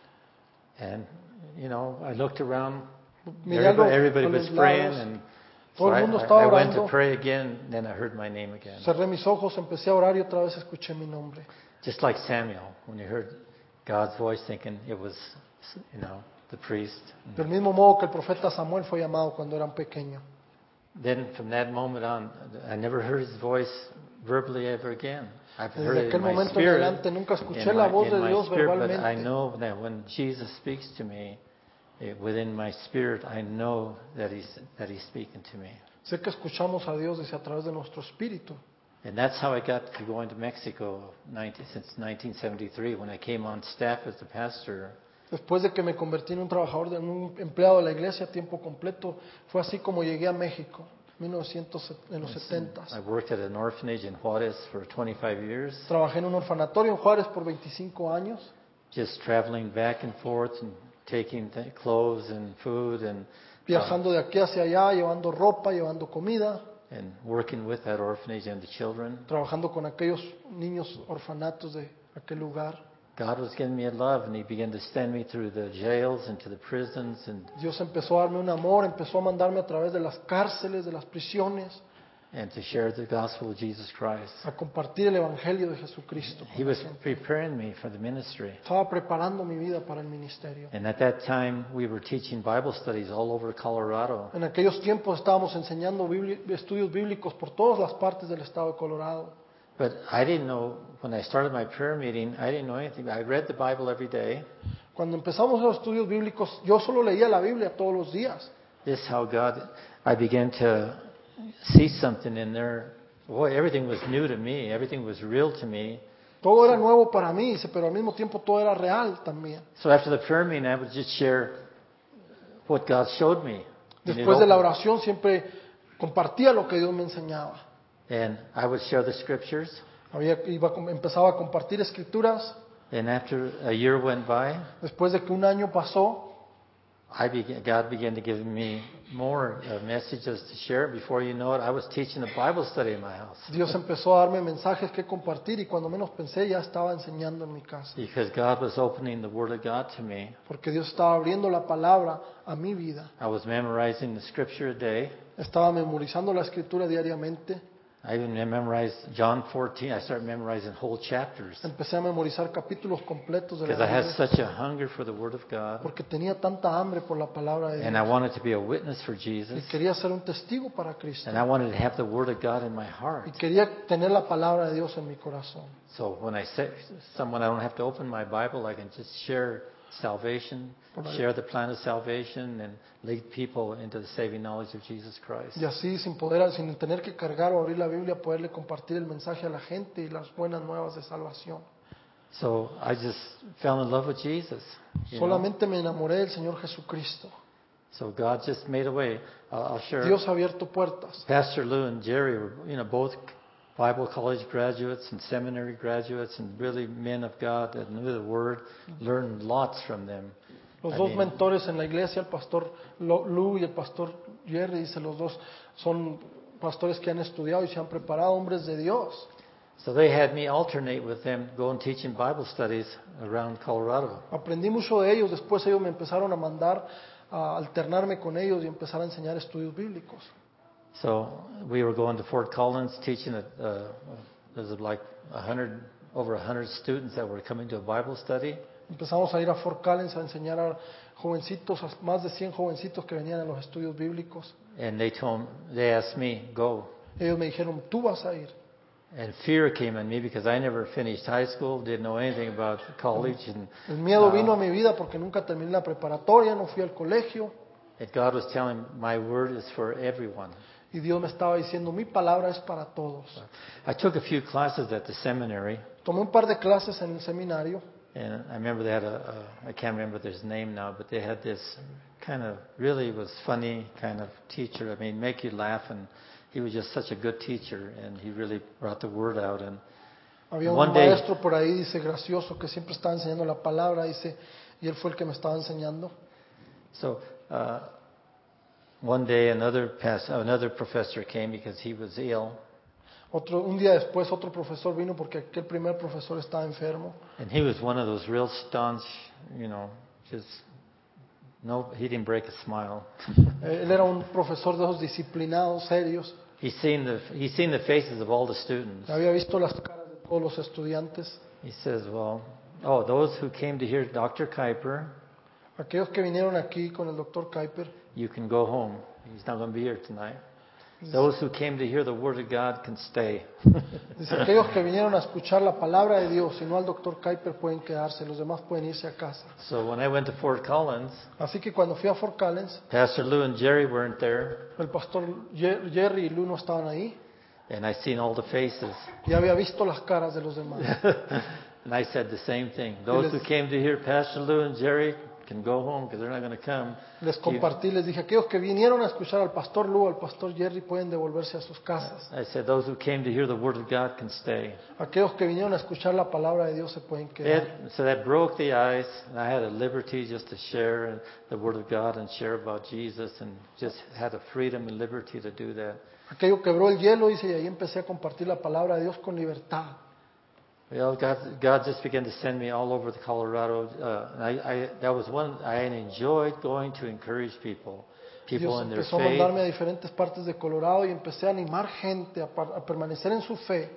And, you know, I looked around, Miré a los- everybody, everybody a was los praying, lados. and Todo so el I, mundo I, estaba I went to orando. pray again, then I heard my name again. Cerré mis ojos, empecé a orar y otra vez escuché mi nombre. Just like Samuel, when you heard God's voice, thinking it was, you know, the priest. Del mismo modo que el profeta Samuel fue llamado cuando era pequeño. Then from that moment on, I never heard his voice verbally ever again. I've heard Desde it in aquel my momento en spirit, adelante nunca escuché in la my, voz in de my Dios spirit, but I verbalmente. know that when Jesus speaks to me, eh, within my spirit, I know that he's that he's speaking to me. Sé que escuchamos a Dios desde a través de nuestro espíritu. And that's how I got to going to Mexico nineteen, since nineteen seventy-three, when I came on staff as the pastor. Después de que me convertí en un trabajador, en un empleado de la iglesia a tiempo completo, fue así como llegué a México, mil novecientos, en los setentas. I worked at an orphanage in Juarez for twenty-five years, Trabajé en un orfanatorio en Juárez por veinticinco años, just traveling back and forth and taking th- clothes and food and uh, viajando de aquí hacia allá, llevando ropa, llevando comida, and working with that orphanage and the children. trabajando con aquellos niños orfanatos de aquel lugar. God was giving me a love, and He began to send me through the jails and to the prisons, and Dios empezó a darme un amor, empezó a mandarme a través de las cárceles, de las prisiones, and to share the gospel of Jesus Christ. a compartir el evangelio de Jesucristo. con He la was gente. preparing me for the ministry. Estaba preparando mi vida para el ministerio. And at that time, we were teaching Bible studies all over Colorado. En aquellos tiempos estábamos enseñando bibli- estudios bíblicos por todas las partes del estado de Colorado. But I didn't know, when I started my prayer meeting, I didn't know anything. I read the Bible every day. Cuando empezamos los estudios bíblicos, yo solo leía la Biblia todos los días. This is how God, I began to see something in there. Boy, everything was new to me. Everything was real to me. Todo era nuevo para mí, dice, pero al mismo tiempo todo era real también. So after the prayer meeting, I would just share what God showed me. And, it Después de la opened- oración siempre compartía lo que Dios me enseñaba. and I would share the scriptures. Había, iba, a- empezaba a compartir escrituras. And after a year went by, Después de que un año pasó, I began, God began to give me more uh, messages to share. Before you know it, I was teaching a Bible study in my house. Dios empezó a darme mensajes que compartir y cuando menos pensé ya estaba enseñando en mi casa. Because God was opening the Word of God to me. Porque Dios estaba abriendo la palabra a mi vida. I was memorizing the scripture a day. Estaba memorizando la escritura diariamente. I even memorized John fourteen. I started memorizing whole chapters Empecé a memorizar capítulos completos de because la I had Biblia such a hunger for the Word of God. porque tenía tanta hambre por la palabra de And I Dios wanted to be a witness for y Jesus. quería ser un testigo para Cristo And I wanted to have the Word of God in my y heart. quería tener la palabra de Dios en mi corazón. So when I say someone, I don't have to open my Bible. I can just share salvation, share the plan of salvation, and lead people into the saving knowledge of Jesus Christ. Y así sin poder, sin tener que cargar o abrir la Biblia, poderle compartir el mensaje a la gente y las buenas nuevas de salvación. So I just fell in love with Jesus. you know. Solamente me enamoré del Señor Jesucristo. So God just made a way. I'll I'll share. Dios ha abierto puertas. Pastor Lou and Jerry were, you know, both Bible college graduates and seminary graduates, and really men of God that knew the Word. Learned lots from them. Los I dos mean, mentores en la iglesia, el pastor Lo- Lou y el pastor Jerry, dice, los dos son pastores que han estudiado y se han preparado, hombres de Dios. So they had me alternate with them, going teaching Bible studies around Colorado. Aprendí mucho de ellos, después ellos me empezaron a mandar a alternarme con ellos y empezar a enseñar estudios bíblicos. So we were going to Fort Collins teaching. A, uh, there's like a hundred, over a hundred students that were coming to a Bible study. Empezamos a ir a Fort Collins a enseñar a jovencitos, a más de cien jovencitos que venían a los estudios bíblicos. And they told, they asked me, go. Ellos me dijeron, tú vas a ir. And fear came on me because I never finished high school, didn't know anything about college, and El miedo uh, vino a mi vida porque nunca terminé la preparatoria, no fui al colegio. that God was telling me, my word is for everyone. Y Dios me estaba diciendo, mi palabra es para todos. I took a few classes at the seminary, Tomé un par de clases en el seminario. and I remember they had a, a I can't remember his name now, but they had this kind of really was funny kind of teacher. I mean, make you laugh, and he was just such a good teacher, and he really brought the word out. And Había un one day, maestro por ahí, dice, gracioso, que siempre estaba enseñando la palabra, dice, y él fue el que me estaba enseñando. so uh, one day another past, another professor came because he was ill, Otro, un día después otro profesor vino porque aquel primer profesor estaba enfermo. and he was one of those real staunch, you know, just no, he didn't break a smile. Eh, Él era un profesor de esos disciplinados, serios. He's seen the he's seen the faces of all the students. Había visto las caras de todos los estudiantes. He says, "Well, oh, those who came to hear Doctor Kuiper, Aquellos que vinieron aquí con el doctor Kuiper, you can go home. He's not going to be here tonight. Those who came to hear the Word of God can stay." dice, aquellos que vinieron a escuchar la palabra de Dios y no al doctor Kuiper pueden quedarse, los demás pueden irse a casa. So when I went to Fort Collins, Así que cuando fui a Fort Collins, Pastor Lou and Jerry weren't there, el pastor Jer- Jerry y Lou no estaban ahí. and I seen all the faces. Y había visto las caras de los demás. And I said the same thing. Those who came to hear Pastor Lou and Jerry can go home because they're not going to come. Les compartí, les dije, aquellos que vinieron a escuchar al pastor Lou, al pastor Jerry, pueden devolverse a sus casas. I said those who came to hear the Word of God can stay. Aquellos que vinieron a escuchar la palabra de Dios se pueden quedar. It, so that broke the ice, and I had a liberty just to share the Word of God and share about Jesus, and just had a freedom and liberty to do that. Aquello quebró el hielo, dice, y ahí empecé a compartir la palabra de Dios con libertad. Well, God, God just began to send me all over the Colorado. Uh, and I, I, that was one I enjoyed going to encourage people, people Dios in their empezó a mandarme a faith. diferentes partes de Colorado y empecé a animar gente a, par- a permanecer en su fe.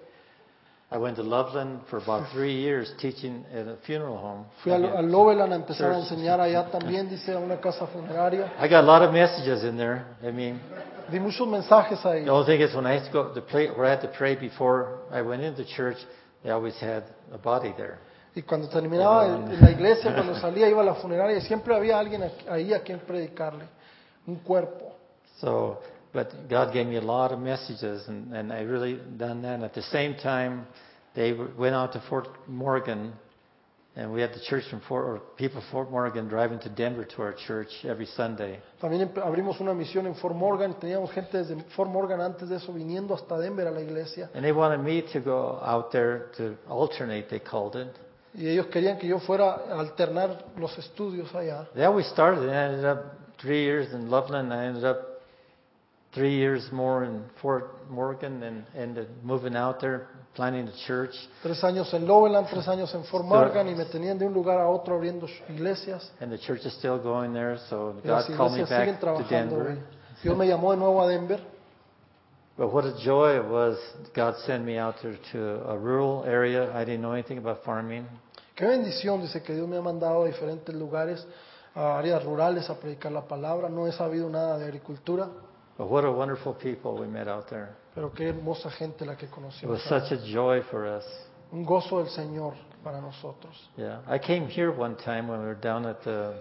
I went to Loveland for about three years teaching at a funeral home. Fui a, I, a Loveland a empezar a Church. enseñar allá también, dice, a una casa funeraria. I got a lot of messages in there. I mean, Di muchos mensajes ahí. the only thing is when I had to go to pray, where I had to pray before I went into church, they always had a body there. Y cuando terminaba en en la iglesia, cuando salía, iba a la funeraria y siempre había alguien aquí- ahí a quien predicarle, un cuerpo. So, but God gave me a lot of messages, and, and I really done that. And at the same time, they w- went out to Fort Morgan, and we had the church from Fort, or people from Fort Morgan driving to Denver to our church every Sunday. También empe- abrimos una misión en Fort Morgan, teníamos gente desde Fort Morgan antes de eso viniendo hasta Denver a la iglesia. And they wanted me to go out there to alternate, they called it. Y ellos querían que yo fuera a alternar los estudios allá. They always started, and I ended up three years in Loveland. I ended up three years more in Fort Morgan, and ended moving out there, planning a church. Tres años en Loveland, tres años en Fort Morgan y me tenían de un lugar a otro abriendo iglesias. And the church is still going there, so Y las God called me iglesias siguen back to trabajando Denver. hoy. Dios me llamó de nuevo a Denver. But what a joy it was, God sent me out there to a rural area. I didn't know anything about farming. Qué bendición, dice que Dios me ha mandado a diferentes lugares, a áreas rurales a predicar la palabra. No he sabido nada de agricultura, But what a wonderful people we met out there. pero qué hermosa gente la que It conocimos. was such a joy for us. Un gozo del Señor para nosotros. Yeah, I came here one time when we were down at the,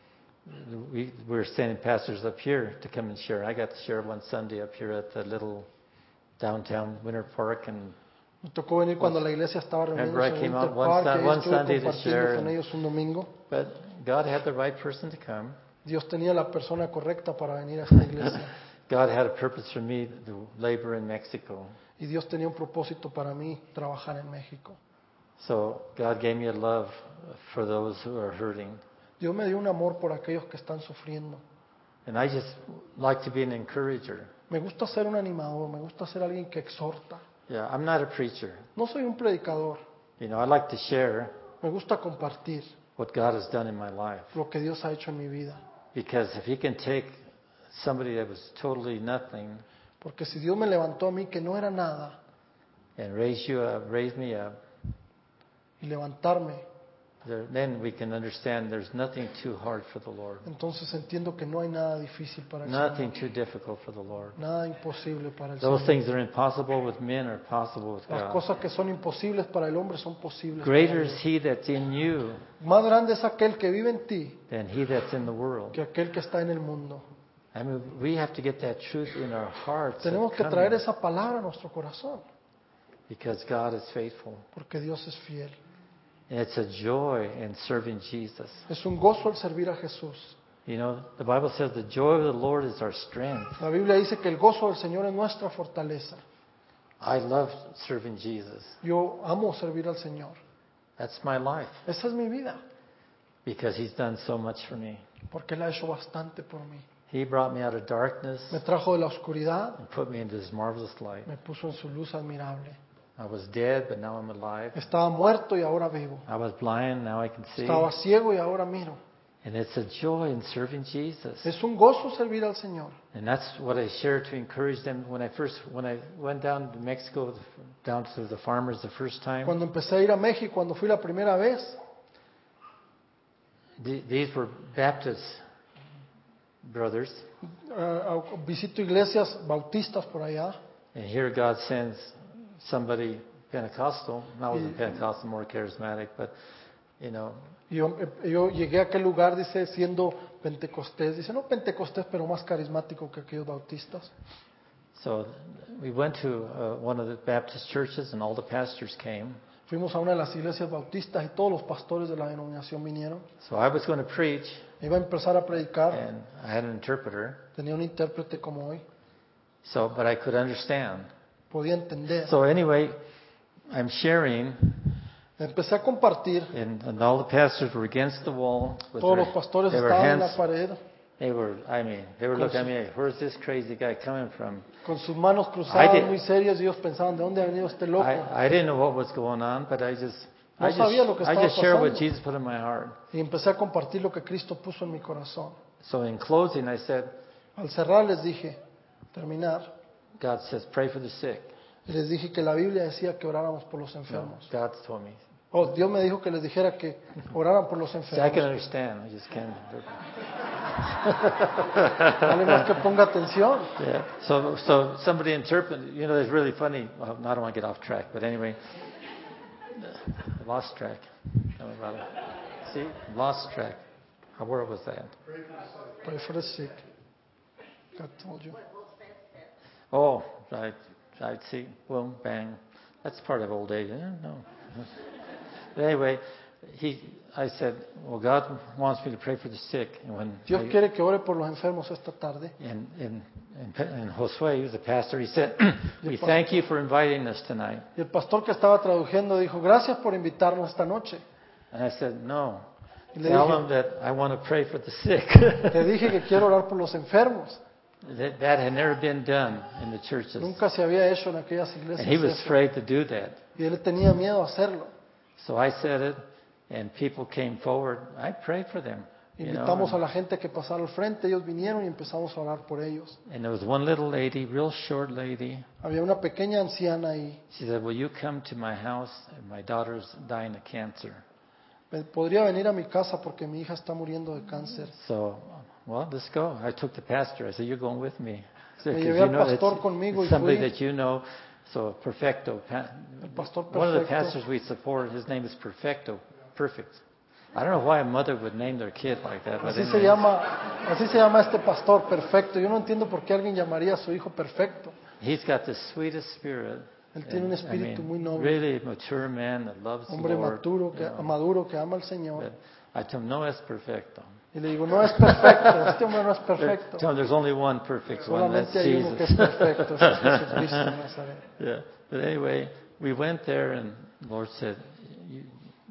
we, we were sending pastors up here to come and share. I got to share one Sunday up here at the little downtown Winter Park, and Me tocó venir cuando la iglesia estaba Remember I reuniéndose en came Winter out one Park y Sun- ahí one estuve Sunday to compartiendo share con and- ellos un domingo. but God had the right person to come. Dios tenía la persona correcta para venir a esta iglesia. God had a purpose for me to labor in Mexico. Y Dios tenía un propósito para mí, trabajar en México. So God gave me a love for those who are hurting. Dios me dio un amor por aquellos que están sufriendo. And I just like to be an encourager. Me gusta ser un animador, me gusta ser alguien que exhorta. Yeah, I'm not a preacher. No soy un predicador, You know, I like to share me gusta compartir what God has done in my life. lo que Dios ha hecho en mi vida. Because if He can take somebody that was totally nothing Porque si Dios me levantó a mí que no era nada and raise you up, raise me up, y levantarme, there, then we can understand there's nothing too hard for the Lord. entonces entiendo que no hay nada difícil para el Nothing Señor, too difficult for the Lord. nada imposible para el Those Señor. things that are impossible with men are possible with Las God. cosas que son imposibles para el hombre son posibles para Greater is Dios. He that's in you Más grande es aquel que vive en ti than he that's in the world. que aquel que está en el mundo. I mean, we have to get that truth in our hearts. Tenemos of que traer coming, esa palabra a nuestro corazón, because God is faithful. porque Dios es fiel. And it's a joy in serving Jesus. Es un gozo el servir a Jesús. You know, the Bible says the joy of the Lord is our strength. La Biblia dice que el gozo del Señor es nuestra fortaleza. I love serving Jesus. Yo amo servir al Señor. That's my life, Esa es mi vida, because He's done so much for me. porque Él ha hecho bastante por mí. He brought me out of darkness Me trajo de la oscuridad, and put me into His marvelous light. me puso en su luz admirable. I was dead, but now I'm alive. Estaba muerto y ahora vivo. I was blind, now I can see. Estaba ciego y ahora miro. And it's a joy in serving Jesus. Es un gozo servir al Señor. And that's what I shared to encourage them when I first, when I went down to Mexico, down to the farmers the first time. Cuando empecé a ir a México, cuando fui la primera vez, The- These were Baptist brothers. uh, visito iglesias bautistas por allá. And here God sends somebody Pentecostal. I wasn't Pentecostal, more charismatic, but, you know, Y yo, yo llegué a aquel lugar, dice, siendo pentecostés. Dice, no pentecostés, pero más carismático que aquellos bautistas. so we went to uh, one of the Baptist churches and all the pastors came. Fuimos a una de las iglesias bautistas y todos los pastores de la denominación vinieron. So I was going to preach, Iba a empezar a predicar. and I had an interpreter. Tenía un intérprete como hoy. So, but I could understand. Podía entender. So anyway, I'm sharing, Empecé a compartir. and, and all the pastors were against the wall. With Todos their, los pastores they were estaban en hands, la pared they were, I mean, they were Con looking at su- me, where's this crazy guy coming from? con sus manos I cruzadas, did- muy serias, y ellos pensaban, ¿de dónde ha venido este loco? I, I didn't know what was going on, but I just, No I just, sabía lo que I estaba just shared what pasando. Jesus put in my heart. Y empecé a compartir lo que Cristo puso en mi corazón. So in closing, I said, Al cerrar les dije, terminar, God says, pray for the sick. y les dije que la Biblia decía que oráramos por los No, enfermos. God told me. Oh, Dios me dijo que les dijera que oraran por los See, I can enfermos. understand. I just can't. Vale más que ponga atención. Yeah. So, so somebody interpreted. You know, it's really funny. Well, I don't want to get off track, but anyway, I lost track. Tell me about it. See, lost track. How, where was that? Pray for the sick. God told you. Oh, right, right. See, boom, bang. That's part of old age. Eh? No. But anyway, he, I said, well, God wants me to pray for the sick. And when Dios I- quiere que ore por los enfermos esta tarde. And, and, and, and Josue, he was a pastor, he said, we thank you for inviting us tonight. Y el pastor que estaba traduciendo dijo, gracias por invitarnos esta noche. And I said, no, Y le tell dije, them that I want to pray for the sick. te dije que quiero orar por los enfermos. that, that had never been done in the churches. Nunca se había hecho en aquellas And he was iglesias. eso. afraid to do that. Y él tenía miedo a hacerlo. So I said it, and people came forward. I prayed for them. You know, Invitamos a la gente que pasara al frente, ellos vinieron y empezamos a orar por ellos. and there was one little lady, real short lady. Había una pequeña anciana ahí. She said, will you come to my house? My daughter's dying of cancer. Podría venir a mi casa porque mi hija está muriendo de cáncer. So, well, let's go. I took the pastor. I said, you're going with me. So, Me 'cause llevé you al know, pastor it's- conmigo it's y somebody fui. that you know. So, Perfecto. Pa- El pastor One of the perfecto. pastors we support, his name is Perfecto. Perfect. I don't know why a mother would name their kid like that. But Así se anyway. llama, así se llama este pastor perfecto. Yo no entiendo por qué alguien llamaría a su hijo perfecto. He's got the sweetest spirit. Él tiene un And, I espíritu mean, muy noble. Really mature man that loves the Hombre Lord. maduro que, you know. maduro que ama al Señor. But I told him, no es perfecto. Y le digo, no es perfecto, este hombre no es perfecto. Tell him there's only one perfect one. That's Solamente hay uno que es Jesus. perfecto, ese es Jesucristo de Nazaret. Yeah. But anyway, we went there, and the Lord said, you,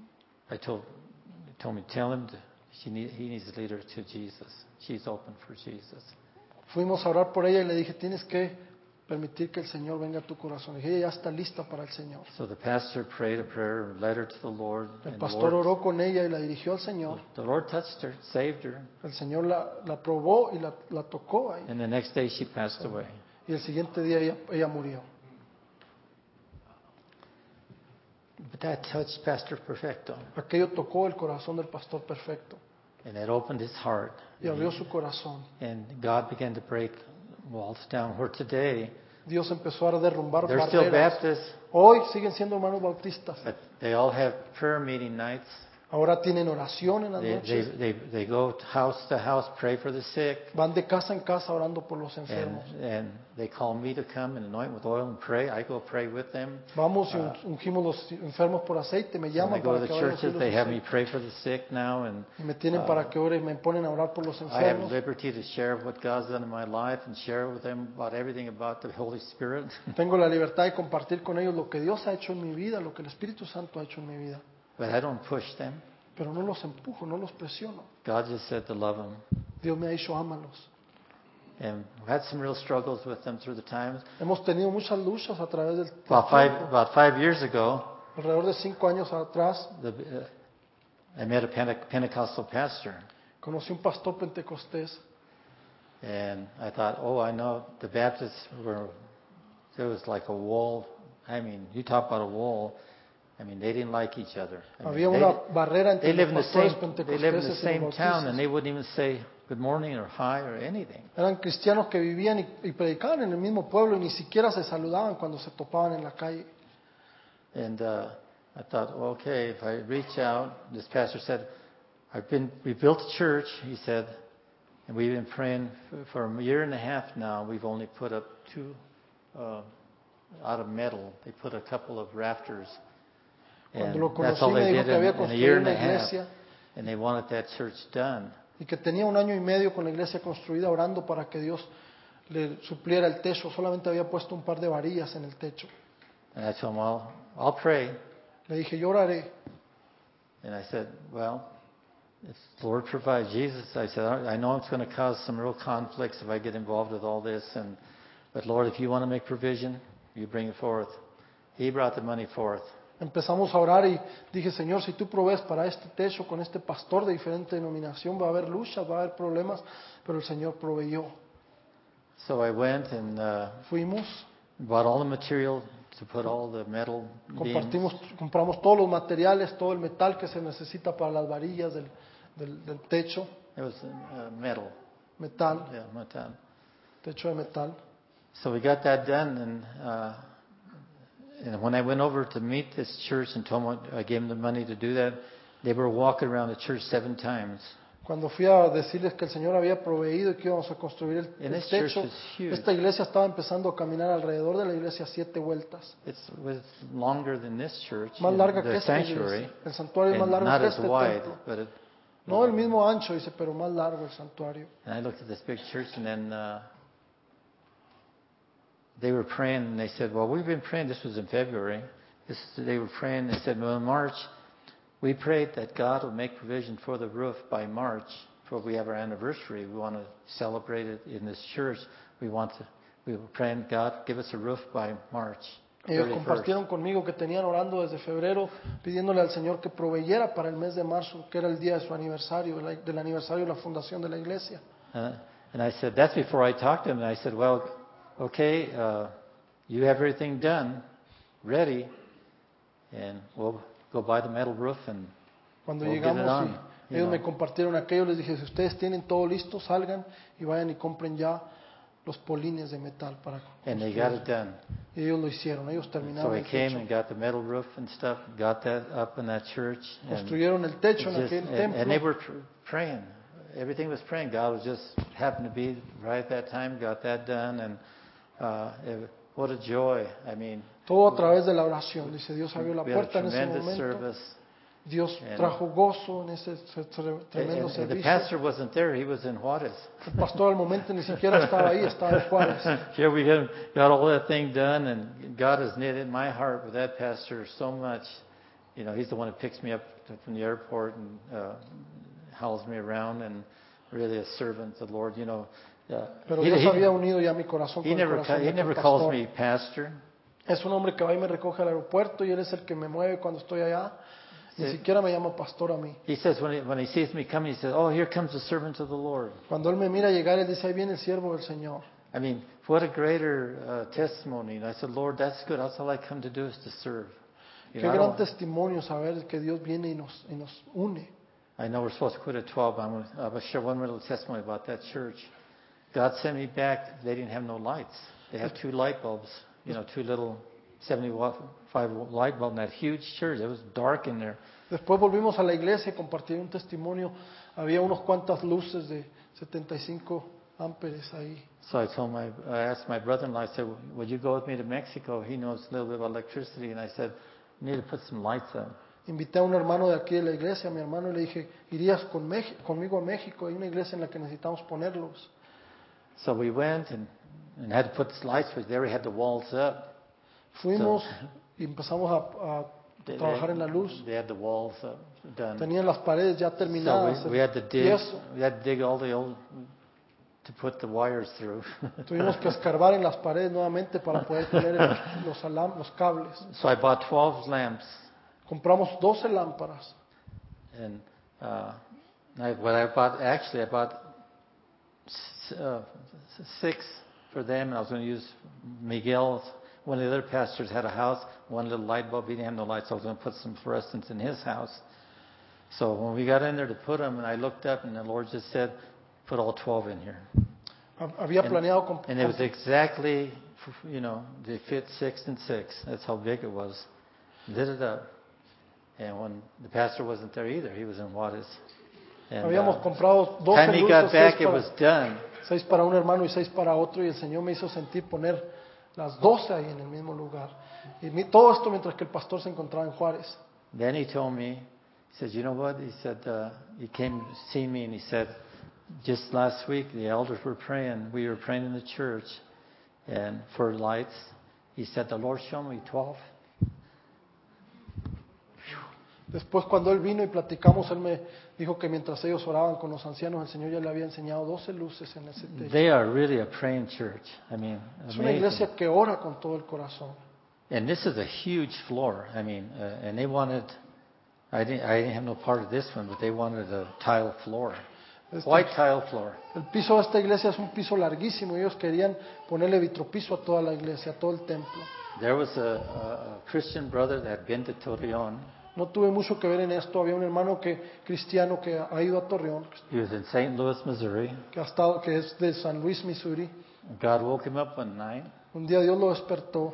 I told, he told me, tell him to, she need, he needs to lead her to Jesus. She's open for Jesus. Fuimos a orar por ella y le dije, tienes que permitir que el Señor venga a tu corazón. Y dije, ella ya está lista para el Señor. So the pastor prayed a prayer, led her to the Lord. El and the pastor Lord, oró con ella y la dirigió al Señor. the Lord touched her, saved her, El Señor la, la probó y la, la tocó ahí. and the next day she passed away. Y el siguiente día ella, ella murió. But that touched Pastor Perfecto, Aquello tocó el corazón del pastor perfecto and it opened his heart. y abrió su corazón. And God began to break walls down. Where today, Dios empezó a derrumbar they're still barreras. Baptists, Hoy siguen siendo hermanos bautistas. but they all have prayer meeting nights. Ahora tienen oración en las They, they, noches. they, they go house to house, pray for the sick. Van de casa en casa orando por los And, enfermos. and they call me to come and anoint with oil and pray. I go pray with them. Vamos y un- ungimos los enfermos por aceite. Me When I llaman go to para the que vaya a churches, ungirlos they de have me aceite. pray for the sick now. And Y me tienen para que ore, me ponen a orar por los I have enfermos. liberty to share what God's done in my life and share with them about everything about the Holy Spirit. Tengo la libertad de compartir con ellos lo que Dios ha hecho en mi vida, lo que el Espíritu Santo ha hecho en mi vida. But I don't push them. Pero no los empujo, no los presiono. God just said to love them. Dios me ha dicho, ámalos. And we had some real struggles with them through the times. Hemos tenido muchas luchas a través del About five, tiempo. about five years ago, Alrededor de cinco años atrás, the, uh, I met a Pente- Pentecostal pastor. conocí un pastor pentecostés. And I thought, oh, I know the Baptists were, there was like a wall. I mean, you talk about a wall. I mean, they didn't like each other. I mean, Había they, una barrera entre they live los in the pastores same, they live in the pentecosteses y same los town, and bautistas. they wouldn't even say good morning or hi or anything. Eran cristianos que vivían y, y predicaban en el mismo pueblo y ni siquiera se saludaban cuando se topaban en la calle. And uh, I thought, well, okay, if I reach out, this pastor said, I've been, we built a church, he said, and we've been praying for, for a year and a half now. We've only put up two, uh, out of metal. They put a couple of rafters. Cuando And lo that's conocí all me they dijo did que in, había in a construido year and una a half. iglesia And they wanted that church done. y que tenía un año y medio con la iglesia construida orando para que Dios le supliera el techo. Solamente había puesto un par de varillas en el techo. And I told him, well, I'll pray. Le dije, yo oraré. And I said, well, if the Lord provides Jesus, I said, I I know it's going to cause some real conflicts if I get involved with all this. And, but Lord, if you want to make provision, you bring it forth. He brought the money forth. Empezamos a orar y dije, Señor, si tú provees para este techo con este pastor de diferente denominación, va a haber luchas, va a haber problemas, pero el Señor proveyó. So I went and uh, Fuimos, bought all the material to put all the metal beams. compartimos, compramos todos los materiales, todo el metal que se necesita para las varillas del, del, del techo, It was uh, metal. metal, Yeah, metal. techo de metal. So we got that done, and uh, and when I went over to meet this church and told them I gave them the money to do that, they were walking around the church seven times. Cuando fui a decirles que el Señor había proveído y que íbamos a construir el, And el this church techo, is huge. esta iglesia estaba empezando a caminar alrededor de la iglesia siete vueltas. It was longer than this church, Más larga que the esta sanctuary, iglesia. El santuario es más and largo not que as este wide. templo. But it, No el mismo ancho, dice, pero más largo el santuario. and I looked at this big church, and then uh, they were praying, and they said, "Well, we've been praying." This was in February. This, they were praying. They said, "Well, in March, we prayed that God would make provision for the roof by March. For we have our anniversary. We want to celebrate it in this church. We want to. We were praying, God, give us a roof by March." Ellos thirty-first. compartieron conmigo que tenían orando desde febrero, pidiéndole al Señor que proveyera para el mes de marzo, que era el día de su aniversario, del del aniversario de la fundación de la iglesia. Uh, and I said, that's before I talked to him. And I said, well, okay, uh, you have everything done, ready, and we'll go buy the metal roof and Cuando we'll get it llegamos on. y you ellos know. me compartieron aquello, les dije, si ustedes tienen todo listo, salgan y vayan y compren ya los polines de metal para And they construir. got it done. Y ellos lo hicieron, ellos So terminaron I el came techo. and got the metal roof and stuff, got that up in that church. And, Construyeron el techo en just- aquel and, and they templo. were pr- praying. Everything was praying. God was just happened to be right at that time, got that done. And uh, it, what a joy. I mean, Todo a través de la oración. Dice, Dios abrió la we had a puerta en ese tremendous momento. service. Dios And- trajo gozo en ese tre- tre- And, tremendo and the servicio. pastor wasn't there. He was in Juarez. El pastor al momento ni siquiera estaba ahí, estaba en Juárez. Yeah, we got, got all that thing done, and God has knit in my heart with that pastor so much. You know, he's the one who picks me up from the airport and uh, hauls me around, and really a servant of the Lord. You know, uh, Pero he, Dios he- había unido ya mi corazón he con el never, corazón ca- he de never aquel calls pastor. me pastor. Es un hombre que va y me recoge al aeropuerto y él es el que me mueve cuando estoy allá. Ni Sí. siquiera me llama pastor a mí. He says when he, when he sees me coming, he says, "Oh, here comes the servant of the Lord." Cuando él me mira llegar, él dice, ahí viene el siervo del Señor. I mean, what a greater uh, testimony. And I said, "Lord, that's good. That's all I come to do is to serve." You Qué know, I, gran don't- testimonio saber que Dios viene y nos, y nos une. I know we're supposed to quit at twelve. I'm gonna, I'm gonna share one little testimony about that church. God sent me back. They didn't have no lights. They have two light bulbs. You know, two little seventy-five light bulbs in that huge church. It was dark in there. Después volvimos a la iglesia y compartí un testimonio. Había unos cuantas luces de setenta y cinco amperes ahí. So I told my, I asked my brother-in-law, I said, would you go with me to Mexico? He knows a little bit about electricity. And I said, we need to put some lights on. Invité a un hermano de aquí de la iglesia, a mi hermano, y le dije, ¿irías con Mex- conmigo a México? Hay una iglesia en la que necesitamos ponerlos. So we went and, and had to put the lights, but they already had the walls up. Fuimos So- y empezamos a, a They, trabajar they- en la luz. They had the walls up, done. Tenían las paredes ya So terminadas. we, we had to Y dig, eso. we had to dig all the old, to put the wires through. Tuvimos que escarbar en las paredes nuevamente para poder poner el- los, alam- los cables. So I bought twelve lamps, Compramos doce lámparas. and uh, I, what I bought, actually I bought s- uh, six for them, and I was going to use Miguel's. One of the other pastors had a house, one little light bulb. He didn't have no lights, so I was going to put some fluorescents in his house. So when we got in there to put them, and I looked up, and the Lord just said, put all twelve in here. Hab- Había And- planeado comp- And it was exactly, you know, they fit six and six. That's how big it was. Lit it up. And when the pastor wasn't there either, he was in Juarez. And Habíamos uh, comprado doce time he got luces, seis back, it para, was done. seis para un hermano y seis para otro, y el Señor me hizo sentir poner las doce ahí en el mismo lugar. Y mi- todo esto mientras que el pastor se encontraba en Juárez. Then he told me, he said, you know what? He said, uh, he came to see me and he said, just last week the elders were praying. We were praying in the church and for lights. He said, the Lord showed me twelve. Después cuando él vino y platicamos, él me dijo que mientras ellos oraban con los ancianos, el Señor ya le había enseñado doce luces en ese techo. They are really a praying church. I mean, Es una amazing. iglesia que ora con todo el corazón. And this is a huge floor. I mean, uh, and they wanted, I didn't, I didn't have no part of this one, but they wanted a tile floor. Este- White tile floor. El piso de esta iglesia es un piso larguísimo. Ellos querían ponerle vitropiso a toda la iglesia, a todo el templo. There was a, a, a Christian brother that had been to Torreon. No tuve mucho que ver en esto. Había un hermano que cristiano que ha ido a Torreón, He was in Saint Louis, Missouri. que ha estado, que es de San Luis, Missouri. God woke him up one night. Un día Dios lo despertó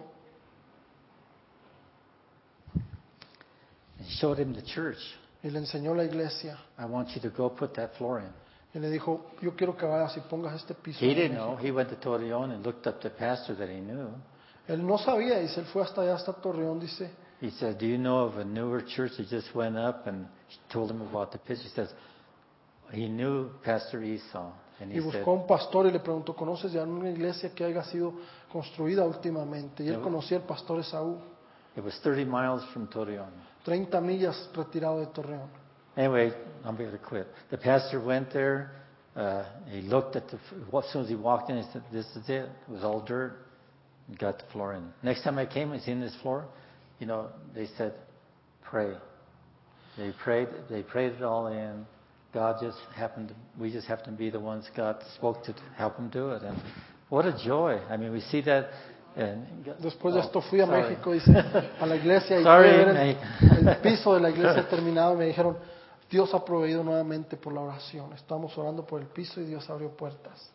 And showed him the church. y le enseñó la iglesia. I want you to go put that floor in. Y le dijo, yo quiero que vayas y pongas este piso. He en didn't México". know. He went to Torreon and looked up the pastor that he knew. Él no sabía, y él fue hasta allá, hasta Torreón, dice. He said, do you know of a newer church that just went up? And told him about the pitch. He says, he knew Pastor Esau. And he Y said, buscó a un pastor y le preguntó, ¿conoces ya una iglesia que haya sido construida últimamente? Y él No. conocía al pastor Esaú, it was thirty miles from Torreon. treinta millas retirado de Torreón. Anyway, I'm going to quit. The pastor went there. Uh, he looked at the, as soon as he walked in, he said, this is it. It was all dirt. He got the floor in. Next time I came, I seen this floor. You know, they said, pray. They prayed, they prayed it all in. God just happened to, we just happened to be the ones God spoke to help him do it. And what a joy. I mean, we see that. And, Después de oh, esto fui a sorry. México, dice, a la iglesia y Sorry, pude ver el, mate. el piso de la iglesia terminado. Y me dijeron, Dios ha proveído nuevamente por la oración. Estamos orando por el piso y Dios abrió puertas.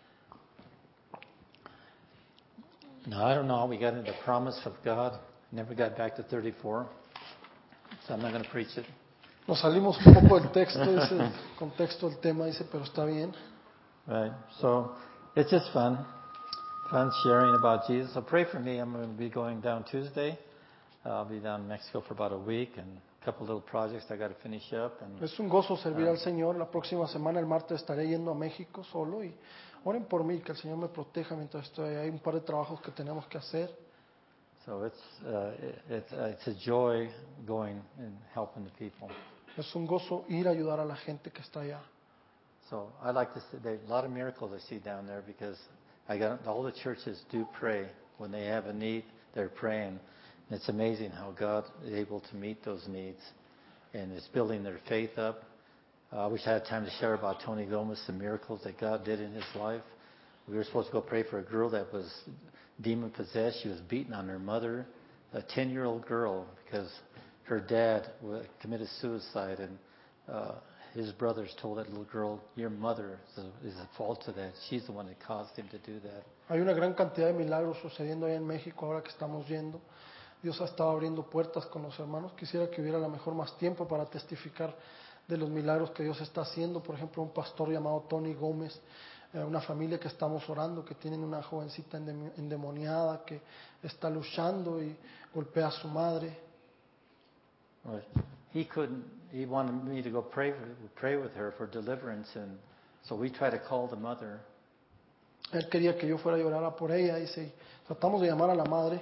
No, I don't know how we got into the promise of God. Never got back to thirty-four. So I'm not going to preach it. Nos salimos un poco del texto, dice, el contexto del tema, dice, pero está bien. Right. So it's just fun. Fun sharing about Jesus. So pray for me. I'm going to be going down Tuesday. I'll be down in Mexico for about a week and a couple little projects I got to finish up. And Es un gozo servir al Señor. La próxima semana, el martes, estaré yendo a México solo y oren por mí, que el Señor me proteja mientras estoy ahí. Hay un par de trabajos que tenemos que hacer. so it's uh, it, it's uh, it's a joy going and helping the people. Es un gozo ir a ayudar a la gente que está allá. So I like to see there's a lot of miracles I see down there because I got all the churches do pray when they have a need. They're praying. And it's amazing how God is able to meet those needs, and it's building their faith up. Uh, I wish I had time to share about Tony Gomez, the miracles that God did in his life. We were supposed to go pray for a girl that was demon possessed. She was beaten on her mother, a ten-year-old girl because her dad wa- committed suicide, and uh, his brothers told that little girl, "Your mother is, a, is at fault to that. She's the one that caused him to do that." Hay una gran cantidad de milagros sucediendo allá en México ahora que estamos yendo. Dios ha estado abriendo puertas con los hermanos. Quisiera que hubiera a lo mejor más tiempo para testificar de los milagros que Dios está haciendo. Por ejemplo, un pastor llamado Tony Gómez, eh, una familia que estamos orando, que tienen una jovencita endem- endemoniada que está luchando y golpea a su madre. But he couldn't. He wanted me to go pray for, pray with her for deliverance, and so we tried to call the mother. Él quería que yo fuera a llorar por ella y sí, tratamos de llamar a la madre.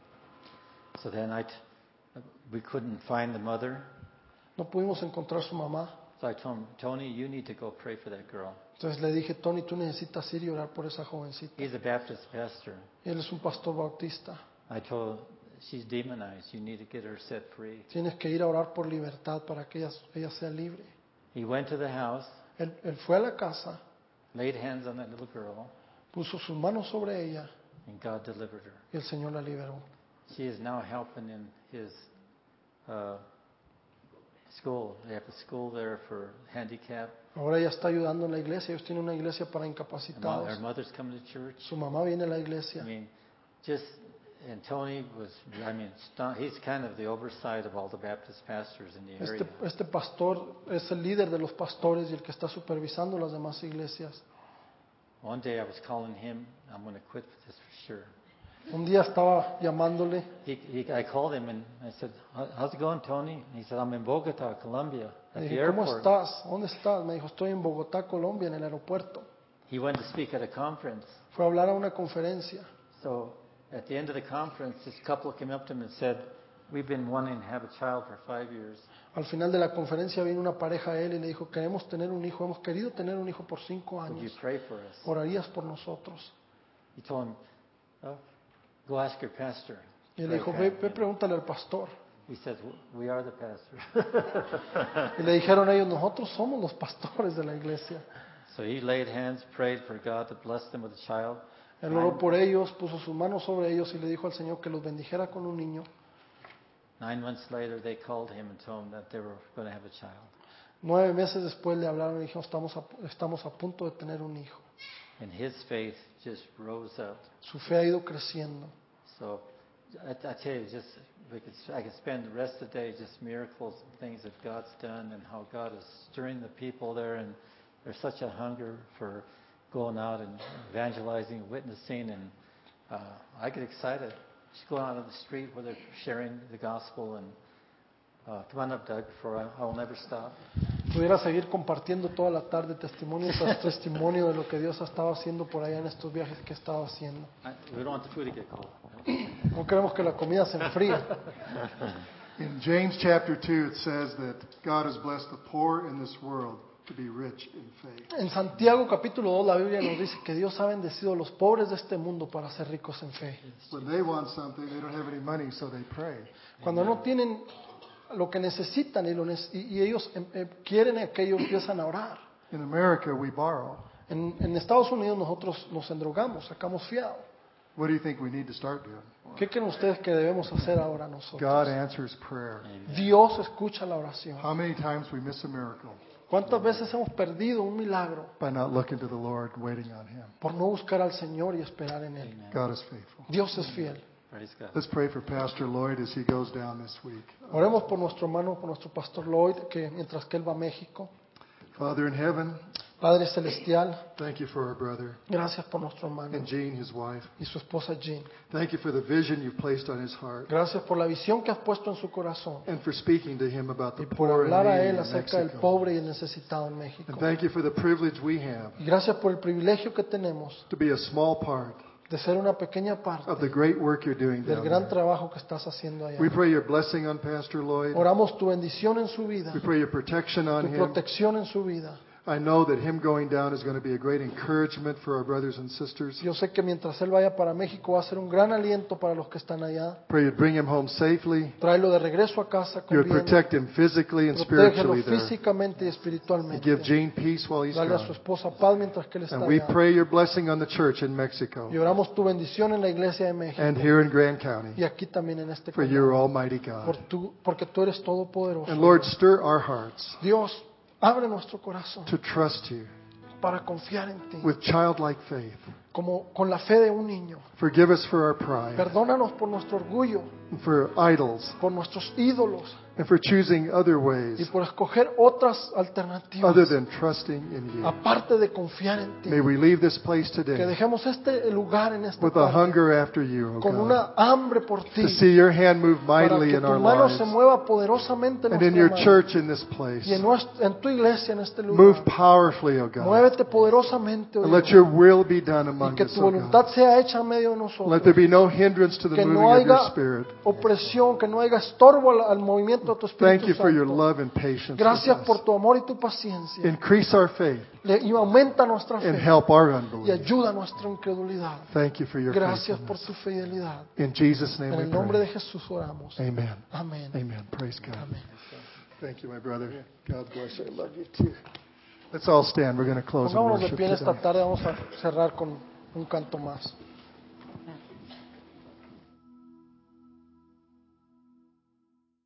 So then I, t- we couldn't find the mother. No pudimos encontrar su mamá. So I told him, Tony, you need to go pray for that girl. Entonces le dije, Tony, tú necesitas ir y orar por esa jovencita. He's a Baptist pastor. Él es un pastor bautista. I told, she's demonized. You need to get her set free. Tienes que ir a orar por libertad para que ella, ella sea libre. He went to the house, Él, él fue a la casa, laid hands on that little girl, puso sus manos sobre ella and God delivered her. y el Señor la liberó. She is now helping in his uh, school. They have a school there for handicapped. Ahora ella está ayudando en la iglesia. Ellos tienen una iglesia para Her, mo- incapacitados. her mother's coming to church. Su mamá viene a la I iglesia. mean, just, and Tony was, I mean, sta- he's kind of the oversight of all the Baptist pastors in the area. Este, este pastor es el líder de los pastores y el que está supervisando las demás iglesias. One day I was calling him, I'm going to quit this for sure. Un día estaba llamándole. He, he, I called him and I said, "How- how's it going, Tony?" And he said, "I'm in Bogota, Colombia, at Le the dije, ¿cómo airport." estás? ¿Dónde estás? Me dijo, estoy en Bogotá, Colombia, en el aeropuerto. He went to speak at a conference. Fue a hablar a una conferencia. So at the end of the conference, this couple came up to him and said, "We've been wanting to have a child for five years. Al final de la conferencia vino una pareja a él y le dijo, queremos tener un hijo, hemos querido tener un hijo por cinco Would you años. pray for us?" ¿Orarías por nosotros? He told him, "Oh, go ask your pastor." Y él Pray dijo, for ve, him." ve pregúntale al pastor. He says, "We are the pastor." Y le dijeron ellos, nosotros somos los pastores de la iglesia. So he laid hands, prayed for God to bless them with a child. Él oró por ellos, puso sus manos sobre ellos y le dijo al Señor que los bendijera con un niño. Nine months later, they called him and told him that they were going to have a child. Nueve meses después le hablaron y dijeron, estamos a, estamos a punto de tener un hijo. And his faith just rose up. Su fe ha ido creciendo. So I, I tell you, just we could, I could spend the rest of the day just miracles and things that God's done and how God is stirring the people there, and there's such a hunger for going out and evangelizing, witnessing, and uh, I get excited. Just going out on the street where they're sharing the gospel, and uh, come on up, Doug, for I, I will never stop. Pudiera seguir compartiendo toda la tarde testimonio tras testimonio de lo que Dios ha estado haciendo por allá en estos viajes que he estado haciendo. I, we don't want the food to get cold. No queremos que la comida se enfríe. In James chapter two, it says that God has blessed the poor in this world to be rich in faith. En Santiago capítulo dos la Biblia nos dice que Dios ha bendecido a los pobres de este mundo para ser ricos en fe. When they want something, they don't have any money, so they pray. Cuando no tienen lo que necesitan y, lo nece- y- y ellos em- em, quieren aquello, empiezan a orar. In America, we borrow. En, en Estados Unidos nosotros nos endrogamos, sacamos fiado. What do you think we need to start doing? ¿Qué creen ustedes que debemos hacer ahora nosotros? God answers prayer. Dios escucha la oración. How many times we miss a miracle ¿Cuántas veces hemos perdido un milagro by not looking to the Lord, waiting on Him? por no buscar al Señor y esperar en Él? Amen. God is faithful. Dios es fiel. Praise God. Let's pray for Pastor Lloyd as he goes down this week. Oremos por nuestro hermano, por nuestro pastor Lloyd, que mientras que él va a México. Father in heaven, Padre Celestial, thank you for our brother gracias por nuestro hermano and Jean, his wife. y su esposa Jean. Thank you for the vision you've placed on his heart Gracias por la visión que has puesto en su corazón and for speaking to him about the y por poor and hablar a needy él in acerca del Mexico. pobre y el necesitado en México. And thank you for the privilege we have Y gracias por el privilegio que tenemos to be a small part de ser una pequeña parte of the great work you're doing del down gran there. trabajo que estás haciendo allá. We pray your blessing on Pastor Lloyd. Oramos tu bendición en su vida, We pray your protection on tu him. protección en su vida. I know that him going down is going to be a great encouragement for our brothers and sisters. Yo sé que mientras él vaya para México va a ser un gran aliento para los que están allá. Pray you'd bring him home safely. Tráelo de regreso a casa con You would bien. protect him physically and Protégelo spiritually there. físicamente y And espiritualmente. give Gene peace while he's Dale a su gone. esposa paz mientras que él está And we allá. pray your blessing on the church in Mexico Y oramos tu bendición en la iglesia de México and here in Grand County. y aquí también en este For you're condado. Almighty Por God. tu, porque tú eres todopoderoso. And Lord, stir our hearts Dios, abre nuestro corazón to trust you para confiar en ti, with childlike faith. como con la fe de un niño. Forgive us for our pride, Perdónanos por nuestro orgullo, and for idols, por nuestros ídolos and for choosing other y ways por escoger otras alternativas other than trusting in you. aparte de confiar en ti. May we leave this place Que today dejemos este lugar en esta with a tarde hunger after you, O con God, una hambre por ti, to see your hand move para mightily que in tu our mano lives se mueva poderosamente en and in nuestra your mano church in this place. y en, nuestra- en tu iglesia en este Move lugar. powerfully, O God, Muévete poderosamente, oh and let Dios, your will be done y among que us, tu O voluntad God. sea hecha en medio de Let there nosotros. be no hindrance to the Que moving no of your haya Spirit. opresión, que no haya estorbo al, al movimiento de tu Thank Espíritu you for your Santo. love and patience Gracias with por us. tu amor y tu paciencia. Increase our faith Le- Y aumenta nuestra and fe help our y unbelief. ayuda nuestra incredulidad. Thank you for your Gracias por faithfulness. tu fidelidad. In Jesus' name En we el nombre de pray. Jesús oramos. Amen. Amén. Amen. Praise God. Amén. Thank you, my brother. God bless you. I love you too. Let's all stand. We're going to close in Pongámonos de worship pie en esta today. tarde. Vamos a cerrar con un canto más.